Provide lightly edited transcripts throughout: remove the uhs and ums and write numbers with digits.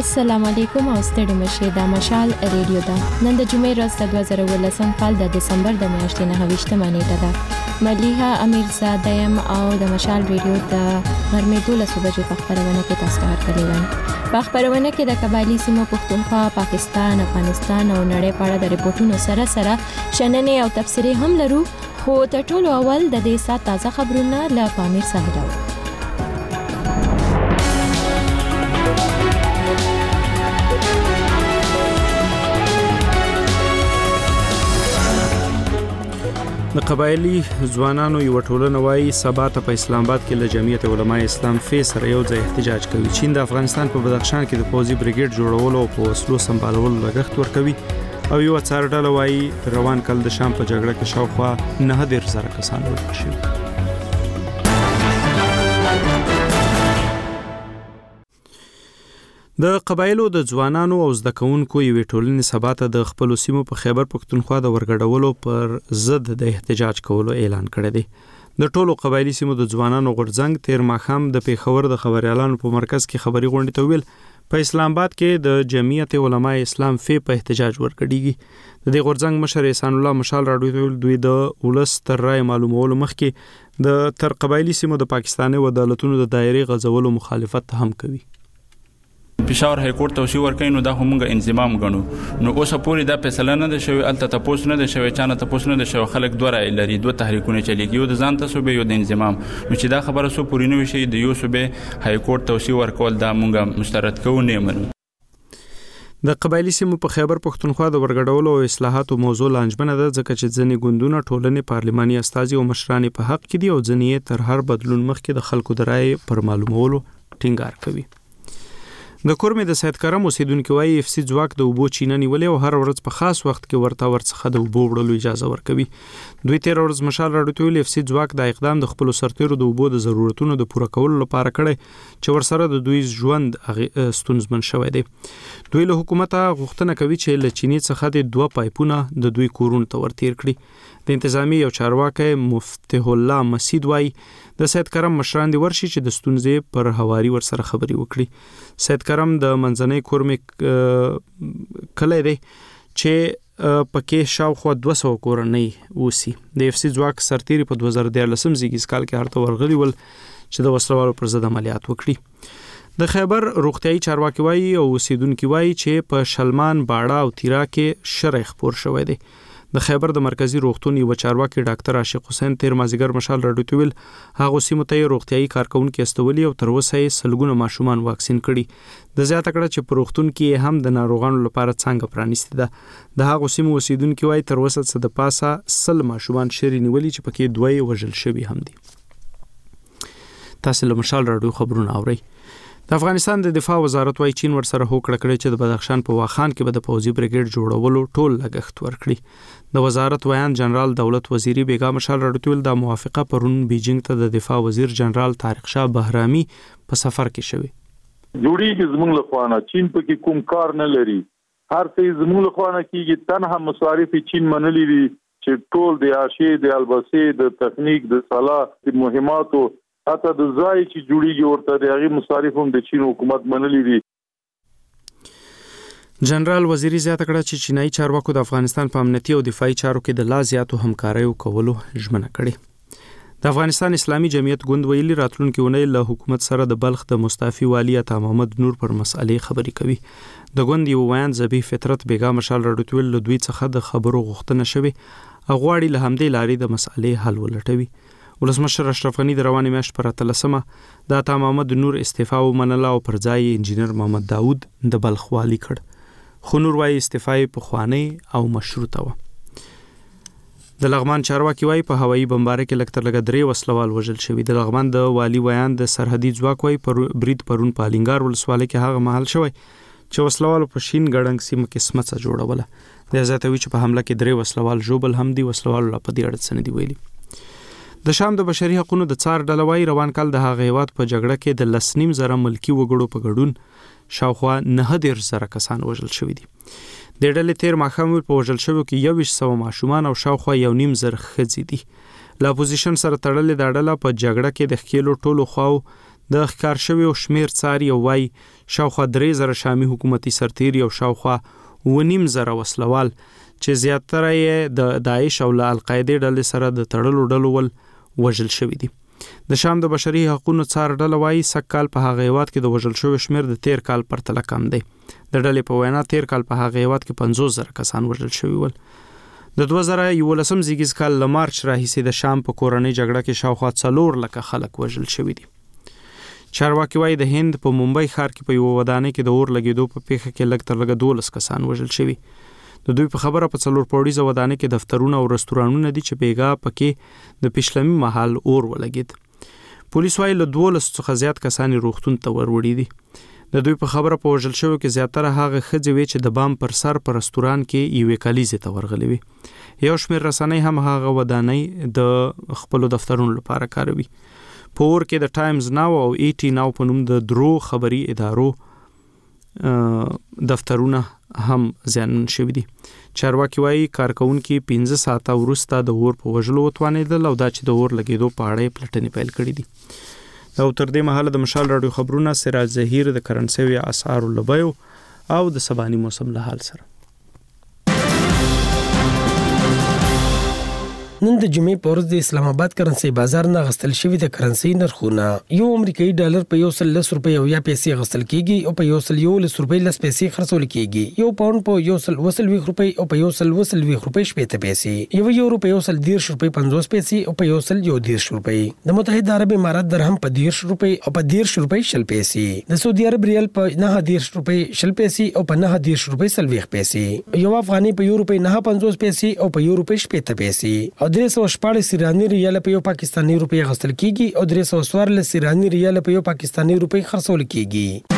السلام علیکم او ستړي مشه د مشال ریډیو دا نن د جمعې ورځ د 2018 کال د دسمبر د میاشتې 9 نیټه ده مليحه امیرزاده یم او د مشال ریډیو د غرمې 12 بجو په خبرونه کې تاسو ته هرکلی وایم. په خبرونه کې د قبایلی سیمو پښتونخوا، پاکستان، افغانستان او نړۍ په اړه د ریپورتونو سره شننې او تبصرې هم لرو، خو تر ټولو اول د دې سات تازه خبرونه له پامیر ساحل اورو. د قبایلی ځوانانو یو ټولنه وايي سبا ته په اسلام آباد کې له جمعیت علماء اسلام فی سره یو ځای احتجاج کوي. چین د افغانستان په بدخشان کې د فوزي بریګیډ جوړولو او په وسلو سمبالولو لګښت ورکوي او یو څارډله وايي روان کال د شام په جګړه کې شاوخوا 9,000 کسان وژل شوي. د قبایلو د ځوانانو او زده کوونکو یوې ټولنې سبا ته د خپل سیمو په خیبر پښتونخوا د ورګډولو پر ضد د احتجاج کولو اعلان کړی دی. د ټولو قبایلی سیمو د ځوانانو غورځنګ تیر ماښام د پیښور د خبريالانو په مرکز کې خبري غونډه ته ویل په اسلام آباد کې د جمعیت علماء اسلام فی په احتجاج ورګډیږي. د دې غورځنګ مشر احسان الله مشال راډیو ته دوی د ولس تر رای معلومولو مخکې د تر قبایلی سیمو د پاکستاني عدالتونو د دایرې غځولو مخالفت هم کوي. پېښور های کورټ توشي ورکړي نو دا همغه انضمام غنو نو اوسه پوری دا فیصله نه ده شوی الته تاسو نه ده شوی چانه تاسو نه ده شوی خلک دوه رای لري دوه تحریکونه چلیږي یو د ځان تاسو به یو د انضمام نو چې دا خبره سو پوری نه وشي د یو صوبه های کورټ توشي ورکول دا مونږه مسترد کوو نه منو. د قبایلی سیمو په خیبر پښتونخوا د ورګډولو او اصلاحاتو موضوع لانجمنه ده ځکه چې ځینې ګوندونه ټولنې پارلماني استازي او مشران په حق کې دي او ځینې تر هر بدلون مخکې د خلکو د رای پر معلومولو ټینګار کوي. د کورمې د سید کرم اوسیدونکو وايي اف سی ځواک د اوبو چینه نیولې او هر ورځ په خاص وخت کې ورڅخه د اوبو وړلو اجازه ورکوي. دوی تیر ورځ مشال راډیو ته ویل اف سی ځواک د اقدام د خپل سرتیرو د اوبو د ضرورتونو د پوره کولو لپاره کړي چې ورسره د دوی ژوند ستونزمن شوی دی. دوی له حکومت غوښتنه کوي چې له چینی څخه د 2 پایپونه د دوی کورونو ته ورتیر کړي. د انتظامی او چارواکي مفتح الله مسعود وايي د سید کرم مشران دی ورشي چې د ستونزې پر حواري ورسره خبري وکړي. سید کرم د منځنۍ کورمې کله دی چې پکې شاوخوا 200 کورنۍ وسی. د اف سی ځواک سرتیری په 2013 زیږیز کال کې هرته ورغلی ول چې د وسلوالو پر ضد عملیات وکړي. د خیبر روغتیايي چارواکي وايي او اوسیدونکو وايي چې په شلمان باړه او تیرا کې شرع خپور شوی دی. د خیبر د مرکزی روغتون یو چارواکي ډاکټر عاشق حسین تیر مازیګر مشال راډیو ته ویل هغه سیمه ته روغتیايي کارکونکو استولي او تر اوسه یې سلګونه ماشومان واکسین کړي. د زیاته کړه چې په روغتون کې هم د ناروغانو لپاره څنګه پرانیسته ده. د هغه سیمه اوسیدونکو وايي تر اوسه څه د پاسه 100 ماشومان شری نیولي چې پکې دوی وژل شوی هم دي. تاسو له مشال راډیو خبرونه اورئ. د افغانستان د دفاع وزارت وايي چین ورسره هوکړه کړې چې د بدخشان په واخان کې به د فوزي بریګیډ جوړولو ټول لګښت ورکړي. د وزارت ویان جنرال دولت وزیری بیگا مشال راډیو د موافقه پرون بیجینګ ته د دفاع وزیر جنرال طارق شاه بهرامي په سفر کې شوی. جوړیږي زموږ له خوانه چین په کوم کار نه لري، هر څه زموږ له خوانه کیږي. تنها مصارف چین منلي دي چې ټول د عاشي د الباسي د تخنیک د صلاح د مهماتو حتی د ځای چې جوړیږي ورته د هغه مصارف هم د چین حکومت منلي دي. جنرال وزیری زیاته کړه چې چینایي چارواکو د افغانستان په امنیتي او دفاعي چارو کې د لا زیاتو همکارۍ کولو ژمنه کړې. د افغانستان اسلامي جمعیت ګوند ویلي راتلونکي ونې له حکومت سره د بلخ د مستعفي والی عطا محمد نور پر مسئلې خبري کوي. د ګوند یو ویان زبی فطرت بیگا مشال راډیو ته له دوی څخه د خبرو غوښتنه شوی اغواړي له همدې لارې د مسئلې حل ولټوي. ولسمشر اشرف غنی د روانې میاشت پر 13 د عطا محمد نور استعفا ومنله او پر ځای انجینر محمد داوود د بلخ والی کړ. خو نور وايي استعفا په خوانی او مشروطه و. د لغمان چارواکي وايي په هوایي بمباره کې لکتر لګ 3 وسلوال وژل شوی. د لغمان د والی ویان د سرحدي ځواک وايي پر برید پرون په الینګار ولسوالۍ کې هغه محل شوی چې وسلوال په شین ګړنګ سیمه کې سمڅه جوړوله. د زیاتوي چې په حمله کې 3 وسلوال جوبل هم دي. وسلوال لا په دې اړه څه نه دی ویلي. د شام د بشري حقوقو د څار ډلوي روان کال د هغه هیواد په جګړه کې د 10.5 ملکی وګړو په ګډون شاوخوا 9,000 کسان وژل شوی دي. د ډلې تیر ماښام په وژل شوو کې 100 ماشومان او شاوخوا 1.5 ښځې دي. لا اپوزیشن سره تړلې د ډله په جګړه کې د خېلو ټولو خواو د ښکار شوی شمیر څاري او وايي شاوخوا 3000 شامي حکومتي سرتیري او شاوخوا 9,500 وسلوال چې زیاتره یې د داعش او القاعده ډلې سره د تړلو ډلو ول وژل شوی دي. د شام د بشري حقوقو څار ډله وايي سکهال په هغه هیواد کې د وژل شوی شمیر د 13 کال پرتله کم دی. د ډلې په وینا 13 کال په هغه هیواد کې 50,000 کسان وژل شوی ول. د 2011 زیږیز کال ل مارچ راهیسې د شام په کورنۍ جګړه کې شاوخوا 4 لک خلک وژل شوی دي. چارواکي وايي د هند په ممبئی ښار کې په یو ودانۍ کې د اور لګیدو په پیښه کې لږ تر لږه 12 کسان وژل شوی. د دوی په خبره په 4 پوړیزه ودانۍ کې دفترونه او رستورانونه دي چې بیګا پکې د پښلمي محل اور ولګید. پولیس وايي له 12 څخه زیات کسان روغتون ته وروړي دي. د دوی په خبره په وژل شوی کې زیاتره هغه ښځې وي چې د بام پر سر په رستوران کې یوې کلیزې ته ورغلي وي. یو شمېر رسنۍ هم هغه ودانۍ د خپل دفترونو لپاره کاروي. په اور کې د ټایمز ناو او ایټی ناو په نوم د درو خبري ادارو دفترونه هم زیانمن شوي دي. چارواکي وايي کارکونکي 15 ساعته وروسته د اور په وژلو وتوانېدل او دا چې د اور لګیدو په اړه یې پلټنې پیل کړې دي. او تر دې مهاله د مشال رادیو خبرونه سراج ظهیر د کرنسوي اسعار لبیو او د سباني موسم له حال سره. نن د جمعې په ورځ د اسلام آباد کرنسي بازار نه غستل شوی د کرنسي نرخونه یو امریکایي ډالر په 110 روپۍ او یا پیسې غستل کیږي او په 110 روپۍ لس پیسې خرڅول کیږي. یو پاوند په 120 روپۍ او په 120 روپۍ شپږ پیسې، یو یورو په 110 روپۍ 50 پیسې او په 110 روپۍ. د متحده عرب امارات درهم په 10 روپۍ او په 10 روپۍ شل پیسې. د سعودي عرب ریال په 9 روپۍ شل پیسې او په 9 روپۍ 30 پیسې. یو افغاني په یو روپۍ 9.50 پیسې او په یو روپۍ 70 پیسې. 314 ایرانی ریال په یو پاکستانی روپۍ غستل کیږي او 314 ایرانی ریال په یو پاکستانی روپۍ خرڅول کیږي.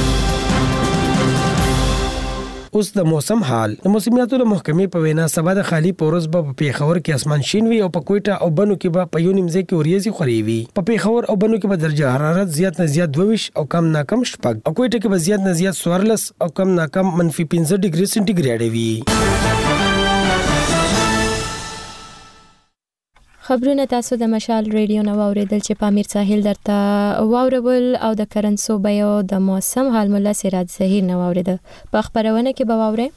اوس د موسم حال. د موسمیاتو د محکمې په وینا سبا د خالی پورز په پیښور کې اسمان شین وي او په کوټه او بنو کې به په یو نیمځه کې وریځي خوري وي. په پیښور او بنو کې به درجه حرارت زیات نه زیات 22 او کم نه کم 6 او کوټه کې به زیات نه زیات 14 او کم نه کم -15 ډیګري سنټیګریډ وي. خبرونه تاسو د مشال ریډیو نو اوریدل چې پامیر ساحل درته واورول او د کرنسو بیو د موسم حال مولا سراج ظهیر نو اوریدل په خبرونه کې به واوري.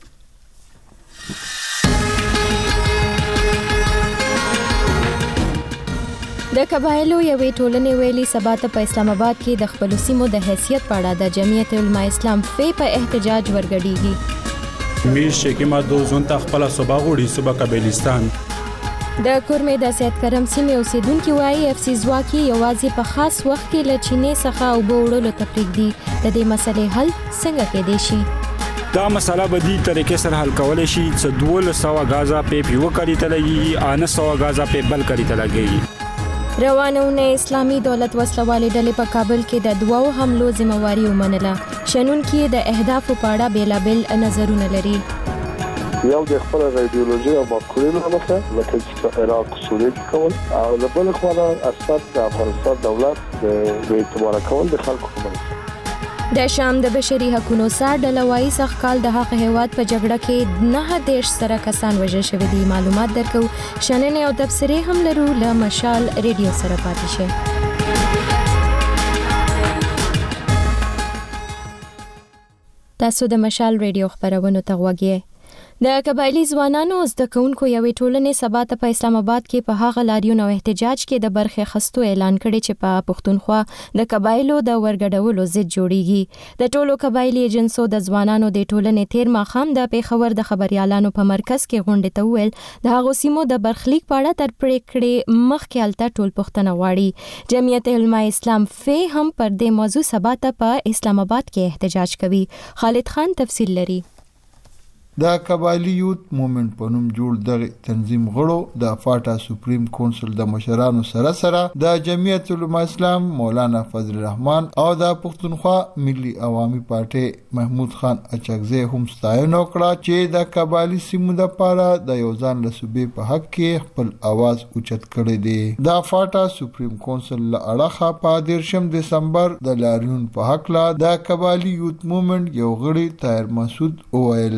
د قبایلو یوې ټولنې ویلي سبا ته په اسلام آباد کې د خپل سیمو د حیثیت په اړه د جمعیت علماء اسلام په احتجاج ورګډیږي. میر شکیما دو زون ته خپل صوبا غوړي صوبا قبایلستان د کورمې د سید کرم سیمې اوسیدونکو وايي افسي ځواکي یوازې په خاص وخت کې له چینې څخه او بوړلو تفریق دي. د دې مسلې حل څنګه کېدای شي؟ دا مسله به دې طریقې سره حل کولای شي چې 1200 غازا په پیو کړی تلګي 900 غازا په بل کړی تلګي. روانونه اسلامي دولت وسلوالې ډلې په کابل کې د دوو حملو ذمہواری ومنله. شنن کې د اهداف په اړه بیلابل نظرونه لري. یو د خپل ایدئولوژي او مفکورې له مخه لکه چې عراق سوریه کې کول او د بل خوا اساس د افغانستان دولت د اعتبار کول د خلکو په منځ. د شام د بشري حقوقو سره ډلوایي څخه کال د حق هیواد په جګړه کې 9 سره کسان وژل شوي دي. معلومات درکو شننه او تبصره هم لرو له مشال ریډیو سره پاتې شئ. تاسو د مشال ریډیو خبرونه ته غوږی. د قبایلی ځوانانو زده کوونکو یوې ټولنې سبا ته په اسلام آباد کې په هغه لاریون او احتجاج کې د برخې خستو اعلان کړي چې په پښتونخوا د قبایلو د ورګډولو ضد جوړیږي. د ټولو قبایلی ایجنسو د ځوانانو د ټولنې تیر ماخام د پیښور د خبريالانو په مرکز کې غونډه ته ویل د هغو سیمو د برخلیک په اړه تر پریکړې مخکې الته ټول پښتنه واړي. جمعیت علماء اسلام هم پر دې موضوع سبا ته په اسلام آباد کې احتجاج کوي. خالد خان تفصیل لري. د قبایلی یوت موومنت په نوم جوړ دغه تنظیم غړو د فاټا سپریم کونسل د مشرانو سره د جمعیت علماء اسلام مولانا فضل الرحمن او د پښتونخوا ملي عوامي پارټي محمود خان اچکزی هم ستاینه وکړه چې د قبایلی سیمو لپاره د یو ځان له صوبې په حق کې خپل आवाज اوچت کړی دی. د فاټا سپریم کونسل له اړخه په 13 دسمبر د لاریون په حق لا د قبایلی یوت موومنت یو غړي طاهر مسعود اویل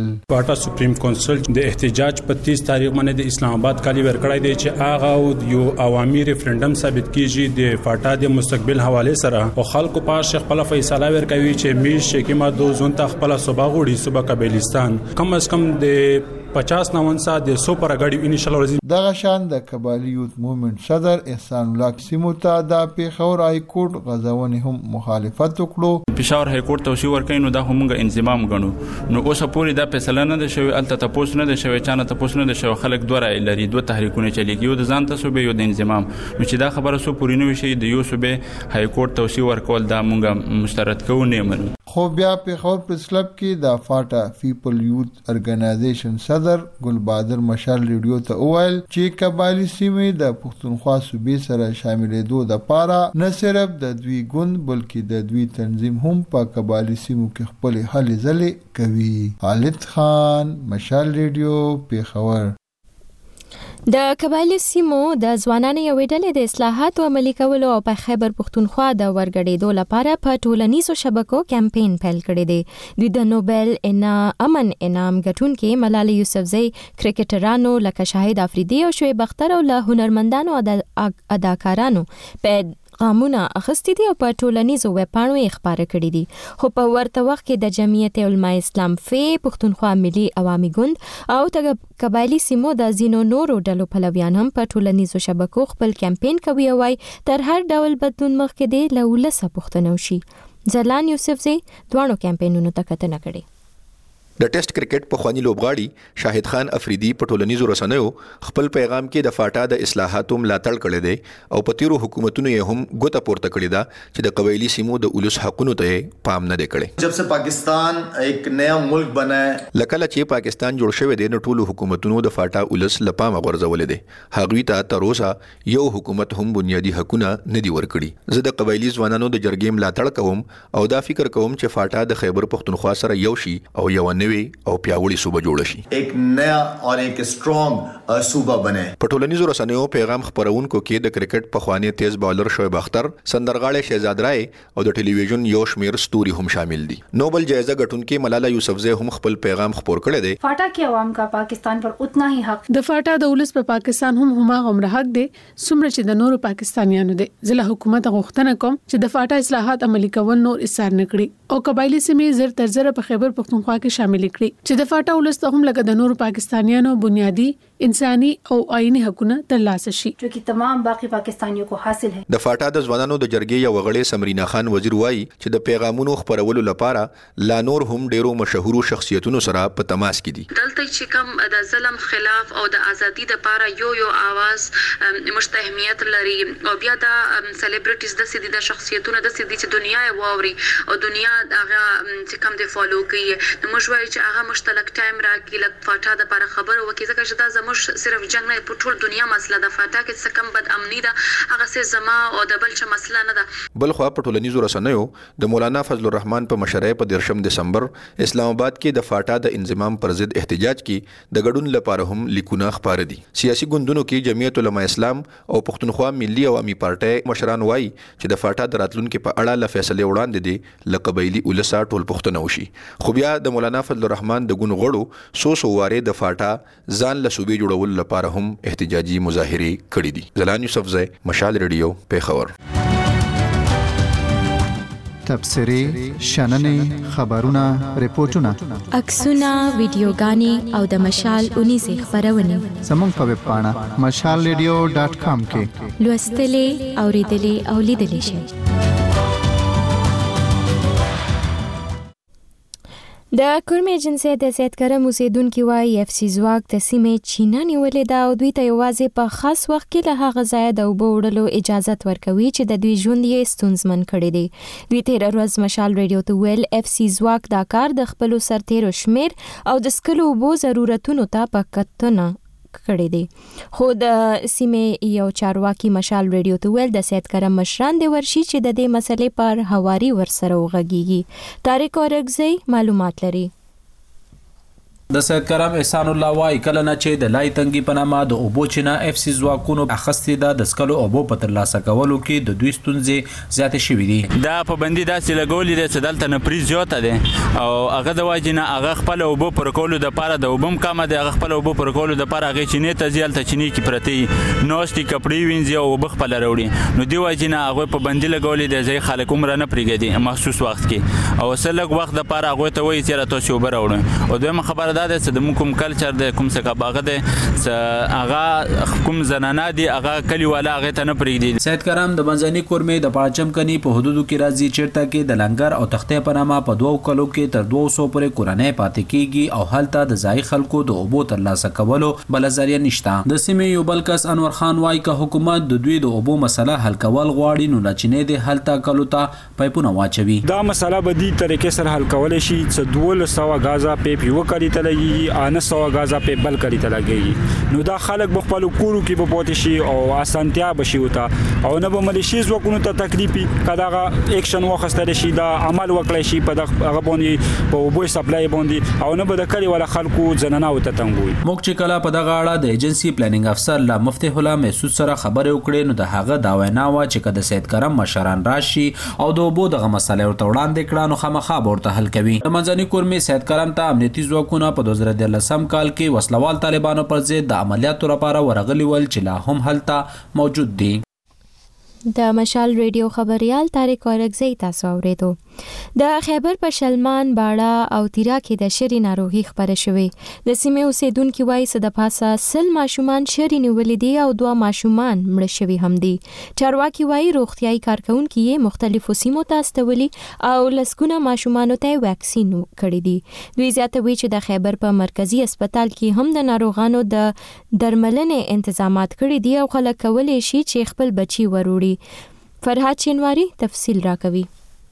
فاټا سپریم کونسل د احتجاج په 30 تاریخ باندې د اسلام آباد کالی ورکړای دی چې هغه یو عوامي ریفرندم ثابت کیږي د فاټا د مستقبل حواله سره او خلکو په خپل فیصله ورکوي چې میش شکیما دو زون ته خپل صوبه غوړي صوبه قبیلستان کم از کم د 50-90 د 100 پر غړي انیشل ورزي دغه شان د قبایلی یوت موومېنټ صدر احسان الله سیموتا د پیښور های کورټ غزاونې هم مخالفت وکړو. پېښور های کورټ توشي ورکې نو دا همغه انضمام غنو نو اوس پوری دا فیصله نه ده شوی الته تاسو نه ده شوی چانه تاسو نه ده شوی خلک دوه رائے لري دوه تحریکونه چلیږي یو د ځان تاسو به یو د انضمام نو چې دا خبره سو پوری نه وشي د یو صوبه های کورټ توشي ورکول دا مونږه مسترد کوو نه منو. خو بیا پیښور پریس کلب کې د فاټا پیپل یوت ارګنایزیشن صدر ګلبادر مشال ریډیو ته وویل چې قبایلی سیمې د پښتونخوا صوبې سره شاملېدو د پاره نه صرف د دوی ګوند بلکې د دوی تنظیم هم په قبایلی سیمو کې خپل هلې ځلې کوي. خالد خان مشال ریډیو پیښور. د قبایلی سیمو د ځوانانو یوې ډلې د اصلاحاتو عملي کولو او په خیبر پښتونخوا د ورګډېدو لپاره په ټولنیزو شبکو کمپاین پیل کړی دی. دوی د نوبل امن انعام ګټونکي ملالۍ یوسفزۍ کرکټرانو لکه شاهد افریدي او شعیب اختر او له هنرمندانو اداکارانو په قامونه اخستې دي او په ټولنیزو ویبپاڼو یې خپاره کړي دي. خو په ورته وخت کې د جمعیت علماء اسلام پښتونخوا ملي عوامي ګوند او د قبایلی سیمو د ځینو نورو ډلو پلویان هم په ټولنیزو شبکو خپل کمپاین کوي او وايي تر هر ډول بدلون مخکې دی له ولسه پوښتنه وشي. زلان یوسفزۍ دوانو کمپاینونو ته کتنه کړې. د ټیسټ کرکټ په خواني لوبغاړي شاهد خان افریدي په ټولنیزو رسنیو خپل پیغام کې د فاټا د اصلاحاتو ملاتړ کړی دی او په تیرو حکومتونو یې هم ګوته پورته کړی دا چې د قبایلی سیمو د اولس حقونو ته پام نه دی کړی. جب سے پاکستان ایک نیا ملک بنا ہے لکه چې پاکستان جوړ شوی دی نو ټولو حکومتونو د فاټا اولس لپاره غورځولې دي هغوی ته تر اوسه یو حکومت هم بنیادی حقونه نه دی ورکړي. زه د قبایلی ځوانانو د جرګې ملاتړ کوم او دا فکر کوم چې فاټا د خیبر پښتونخوا سره یو شي او یو نوی او پیاوړی صوبه جوړ شي ایک نیا اور ایک سټرونګ صوبه بنه. په ټولنیزو رسنیو پیغام خبرونکو کې د کرکټ په خواني تیز بالر شعیب اختر سندرغاړی شهزاد رای او د ټلویزیون یو شمیر ستوري هم شامل دي. نوبل جایزه ګټونکې ملاله یوسفزۍ هم خپل پیغام خبر کړی دی. فاٹا के عوام का पाकिस्तान पर उतना ही हक د فاټا د ولس په پاکستان هم هماغه حق دی څومره چې د نورو پاکستانیانو دی. ځله حکومت غوښتنه کوم چې د فاټا اصلاحات عملي کول نور اثر نه کړي او قبایلی سیمې زر تر زر په خیبر پښتونخوا کې شامل کړي چې د فاټا ولس ته هم لکه د نورو پاکستانیانو بنیادی انساني او آئینی حقونه ترلاسه شي جو چې تمام باقی پاکستانیوں کو حاصل ہے. د فاټا د ځوانانو د جرګې یو غړی سمرینا خان وزیر وایي چې د پیغامونو خبرولو لپاره لا نور هم ډیرو مشهورو شخصیتونو سره په تماس کې دي. دلته چې کوم د ظلم خلاف او د ازادي لپاره یو आवाज مشتهمیت لري او بیا د سلیبریټیز د سیدي د شخصیتونو د سیدي چې دنیا یې واوري او دنیا هغه چې کوم دی فالو کوي نو موږ وایو چې هغه مشترک ټایم راکړي لکه فاټا د لپاره خبر وکړي ځکه چې دا زموږ صرف جنگ نه په ټول دنیا مسله د فاټا کې څه کم بد امنی ده هغه څه زما او د بل څه مسله نه ده. بل خو په ټولنیزو رسنیو د مولانا فضل الرحمن په مشرۍ په 13 دسمبر اسلام آباد کې د فاټا د انضمام پر ضد احتجاج کې د ګډون لپاره هم لیکونه خبر دي. سیاسي ګوندونو کې جمعیت علماء اسلام او پښتونخوا ملي عوامي پارټي مشران وایي چې د فاټا د راتلونکو په اړه ل فیصله وړاندې دي لقبایلی ولسا ټول پښتنه وشي. خو بیا د مولانا فضل الرحمن د ګوند غړو سو واره د فاټا ځان له صوبې جوړول لپاره هم احتجاجي مظاهره کړې دي. زلان یوسفزۍ مشال ریډیو پیښور. تبصرې شننې خبرونه ریپورتونه عکسونه ویډیوګانې او د مشال 19 خبرونه زموږ په ویب پاڼه mashalradio.com کې لوستلې اوریدلې او لیدلې شئ. د کورم ایجنسی د سیدکرم اوسیدونکو وايي اف سی ځواک د سیمې چینا نیولې ده او دوی ته یوازې په خاص وخت کې له هغه ځایه د اوبو وړلو اجازه ورکوي چې د دوی ژوند یې ستونزمن کړی دی. دوی تېره ورځ مشال ریډیو ته ویل اف سی ځواک دا کار د خپلو سرتیرو شمیر او د څښلو اوبو ضرورتونو ته په کتنه کړی دی. خو د سیمې یو چارواکي مشال ریډیو ته ویل د سیدکرم مشران دی ورشي چې د دې مسلې پر هواري ورسره وغږیږي. طارق اورګزی معلومات لري. د سید کرم احسان الله وايي کله نه چې د لای تنګي په نامه د اوبو چینه اف سی ځواکونو اخستې د سکلو اوبو په ترلاسه کولو کې د دوی ستونزې زیاتې شوې دي. دا پابندي داسې لګولې ده چې دلته نفریز زیاته ده او هغه د وجې نه هغه خپل اوبو پر کولو دپاره د اوبه هم کمه ده، هغه خپل اوبو پر کولو دپاره هغې چینې ته ځي، هلته چینې کې پرتې وي، ناستې کپړې وینځي او اوبه خپله راوړي. نو دې وجې نه هغوی پابندي لګولې ده ځای خلک عمره نه پرېږدي مخصوص وخت کې او څه لږ وخت دپاره هغوی ته وایي چې را تاسې اوبه راوړئ. او دویمه خبره دا ده چې د موږ کوم کلچر دی کوم څه هغه دی چې هغه کوم زنانه دي هغه کلي والا هغې ته نه پرېږدي. سید کرم د منځني کورمې د پاچم کني په حدودو کې راځي چیرته کې د لنګر او تختې په نامه په 2 کلو کې تر 200 پورې کورنۍ پاتې کیږي او هلته د ځای خلکو د اوبو ترلاسه کولو بل ذریعہ نشته. د سیمې یو بل کس انور خان وايي که حکومت د دوی د اوبو مسله حل کول غواړي نو لچینې د حل کولو ته پایپونه واچوي. دا مسله به دې طریقې سره حل کول شي چې 1200 غازا پیپ یو کلی ته لګي 900 غازا پیپ بل کلی ته لګي. نو دا خلک په خپل کورو کې به پاتې شي او اسانتیا بشي وتا او نه به ملیشي ځواکونو ته تکلیفي کداغه اکشن واخستل شي دا عمل وکړي شي په دغه باندې په اوبو سپلای باندې او نه به د کلی ولا خلکو زنانه او تنګوي. موږ چې کله په دغه اړه د ایجنسی پلانینګ افسر لا مفتح الله محسوس سره خبرې وکړې نو د هغه دا وینا و چې کله سید کرم مشران راشي او د اوبو دغه مسله ورته وړاندې کړه نو خامخا ورته حل کوي. د منځني کورمې سید کرم ته امنیتي ځواکونه په 2013 کال کې وسلوال طالبانو پر ضد د عملیاتو لپاره ورغلي ول چې لا هم هلته موجود دي. د مشال ریډیو خبريال طارق اورګزی تاسو اوریدو. د خیبر په شلمان باړه او تیرا کې د شری ناروغي خبره شوې. د سیمې اوسیدونکو وایي چې د پاسه سل ماشومان شری نیولې دي او 2 ماشومان مړ شوي هم دي. چارواکي وایي روغتيایي کارکونکو یې مختلفو سیمو ته استولي او لسګونه ماشومان ته ویکسین کړي دي. دوی زیاتوي چې د خیبر په مرکزی هسپتال کې هم د ناروغانو د درملنې تنظیمات کړي دي او خلک کولای شي چې خپل بچي وروړي. فرهاد چینواری تفصیل راکوي.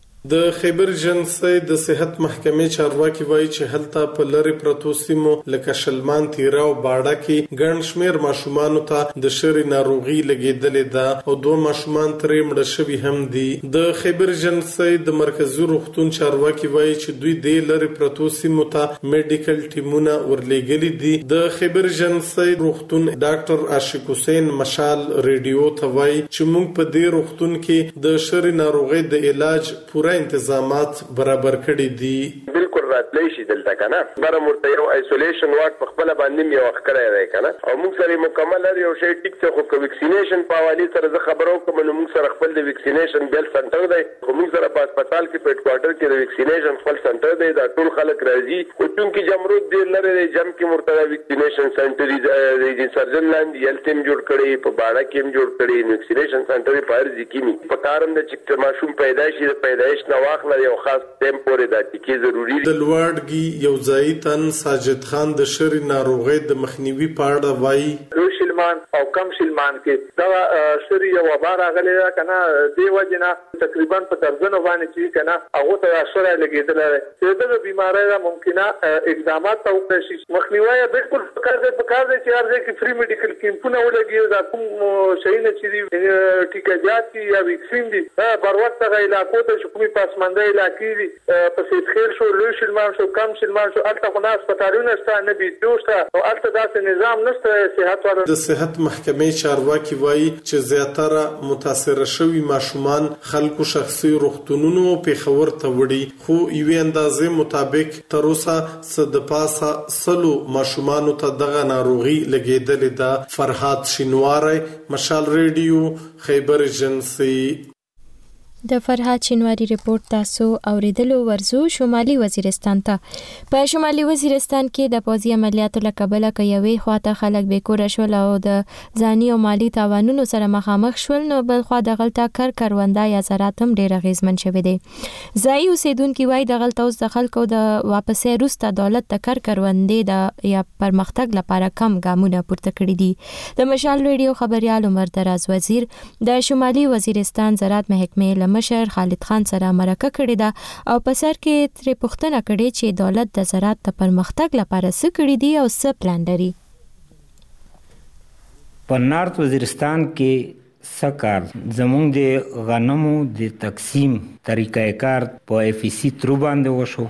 د خیبر جنسي د صحت محکمې چارواکي وایي چې هلته په لری پروتو سیمو لکه شلمان تیرا او باړه کې ګڼ شمیر ماشومان ته د شری ناروغي لګیدلې ده او 2 ماشومان ترې مړ شوي هم دي. د خیبر جنسي د مرکزی روغتون چارواکي وایي چې دوی د لری پروتو سیمو ته میډیکل ټیمونه ورلېګلي دي. د خیبر جنسي روغتون ډاکټر عاشق حسین مشال ریډیو ته وایي چې موږ په دې روغتون کې د شری ناروغي د علاج پورا انتظامات برابر کړی دي. بالکل راتلی شي دلته کنه بره مرته یو ایسولیشن واټ په خپل باندې یو وخت کړی دی کنه او موږ سره مکمل لري یو شی ټیک څه خو ویکسینیشن په حواله سره زه خبرو کوم نو موږ سره خپل د ویکسینیشن بیل سنټر دی خو موږ سره په هسپتال کې په هډ کوارټر کې د ویکسینیشن خپل سنټر دی دا ټول خلک راځي او چونکی جمرود ډیر لري دی جم کې مرتضی ویکسینیشن سنټر دی سرجن لاند یلتم جوړ کړي په باړه کې هم جوړ کړي ویکسینیشن سنټر په هر ځای کې په کارم د چې ماشوم پیدایشي د پیدایش نو واخله یو خاص ټیم پورې د ټیکې ضروری دی. د لوړګي یو ځای تن ساجد خان د شری ناروغي د مخنیوي پاړه وایي لوی شلمان او کم شلمان کې دا شری یو وبا راغلی دا کنه دی وجنه تقریبا په درځنو باندې چې کنه هغه ته سره لګیدل چې د بیماری را ممکنه اقدامات او شي مخنیوي بالکل پکار دی چې هر ځای کې فری میډیکل کیمپونه ولګي دا کوم شي نه چې ټیکاجات یا ویکسین دي بر وخت غیر علاقو ته حکومي پاسمانده علاقې دي په سید خیر شو لوی شلمان شو کم شلمان شو الته خو ناس پټارونه ستا نه بي دوسته او الته داسې نظام نشته صحت ور د صحت محکمې چارواکي وایي چې زیاتره متاثر شوي ماشومان خلکو شخصي روغتونونو په خبر ته وړي خو یوې اندازې مطابق تر اوسه صد پاسه سلو ماشومان ته دغه ناروغي لګیدلې ده. فرهاد شینواری مشال ریډیو خیبر جنسي. د فرهاد شینواری ریپورت تاسو اوریدلو ورزو شمالي وزیرستان ته. په شمالي وزیرستان کې د پوځي عملیاتو لکبله کوي خواته خلک بیکور شول او د ځاني او مالی تاوانونو سره مخامخ شول نو بل خوا د غلطه کارونده یا زراعت هم ډیر غیزمن شوی دی. ځای اوسیدونکو وایي د غلطه اوس د خلکو د واپسې روسته دولت د کاروندې د یا پرمختګ لپاره کم ګامونه پورته کړی دي. د مشال ریډیو خبريال عمر دراز وزیر د شمالي وزیرستان زراعت محکمې مشر خالد خان سره مرکه کړې ده او په سر کې ترې پوښتنه کړې چې دولت د زراعت د پرمختګ لپاره څه کړی دی او څه پلان لري. په نارت وزیرستان کې سکال زمونږ د غنمو د تقسیم طریقې کار په FEC ترو باندې وشو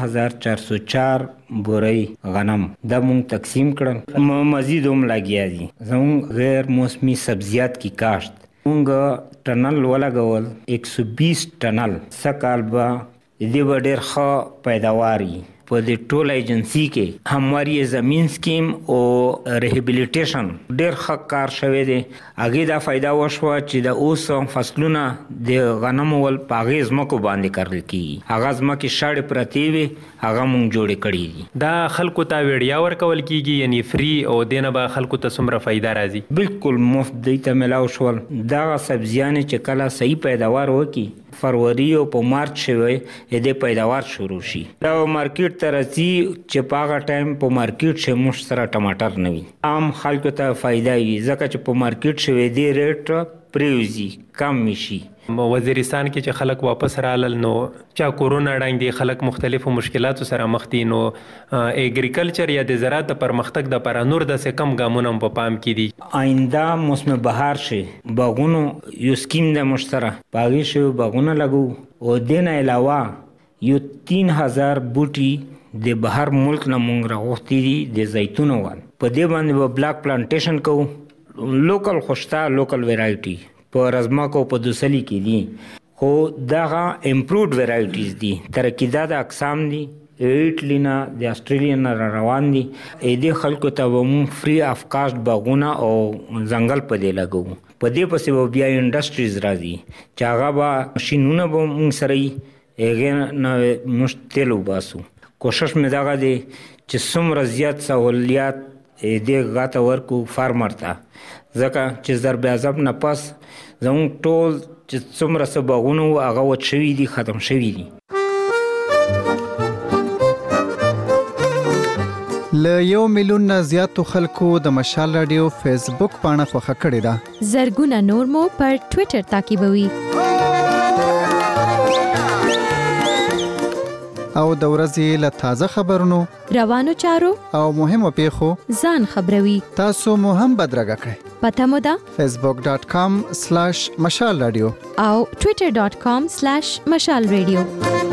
3404 بوري غنم دا مونږ تقسیم کړل مزید هم لګیا دي زمونږ غیر موسمی سبزیات کی کاشت مونږ ټنل ولګول 120 ټنل سکال به دې به ډېر ښه پیداواري په دې ټول ایجنسی کې همواري زمین سکیم او ریهابیلیټیشن ډېر ښه کار شوی دی هغې دا فایده وشوه چې د اوس فصلونه د غنمو ول په هغې ځمکو باندې کرل کېږي هغه ځمکې شاړې پرتې وي هغه مونږ جوړې کړي دي دا خلکو ته وړیا ورکول کېږي یعنی فری او دې نه به خلکو ته څومره فایده راځي بالکل مفت دوی ته ملاو شول دغه سبزیانې چې کله صحیح پیداوار وکړي فروری او په مارچ شوی دې پیداوار شروع شي دا مارکیټ ته راځي چې په هغه ټایم په مارکیټ شي موږ سره ټماټر نه وي عام خلکو ته فایده وي ځکه چې په مارکیټ شوی دې ریټ پریوزي کم شي وزیرستان کې چې خلک واپس رالل نو چا کورونا ډنګ دي خلک مختلفو مشکلاتو سره مخ دي نو ایګریکلچر یا د زراعت د پرمختګ د پر نور د څه کم ګامونه په پام کې دي آینده موسم بهار شي باغونو یو سکیم د مشترک باغی شو باغونه لګو او دین علاوه یو 3000 بوټي د بهر ملک نه مونږ راغوښتي دي د زیتونو وال په دې باندې به بلاک پلانټیشن کوو لوکل خوشتا لوکل ویرایټي په رزماکو په دوسلی کې دي خو دغه امپرووډ ویرایټیز دي ترکیزاده اقسام دي ایټلی نه د استرالیا نه روان دي دې خلکو ته به مونږ فری اف کاسټ باغونه او ځنګل په دې لګو په دې پسې به بیا انډسټریز راځي چې هغه به ماشینونه به مونږ سره یې هغې نه موږ تیل وباسو کوشش مې دغه دی چې څومره زیات سهولیات دې غاته ورکو فارمر ته ځکه چې ضرب اعظم نه پس زموږ ټول چې څومره څه باغونه وو هغه وچ شوي دي ختم شوي دي له 1 میلیون نه زیاتو خلکو د مشال رادیو فیسبوک پاڼه خوښه کړې ده زرګونه نور مو پر ټوئیټر تعقیبوي او د ورځې له تازه خبرونو روانو چارو او مهمو پیښو ځان خبروي تاسو مو هم بدرګه کړئ پته مو ده facebook.com/مشال رادیو او twitter.com/مشال رادیو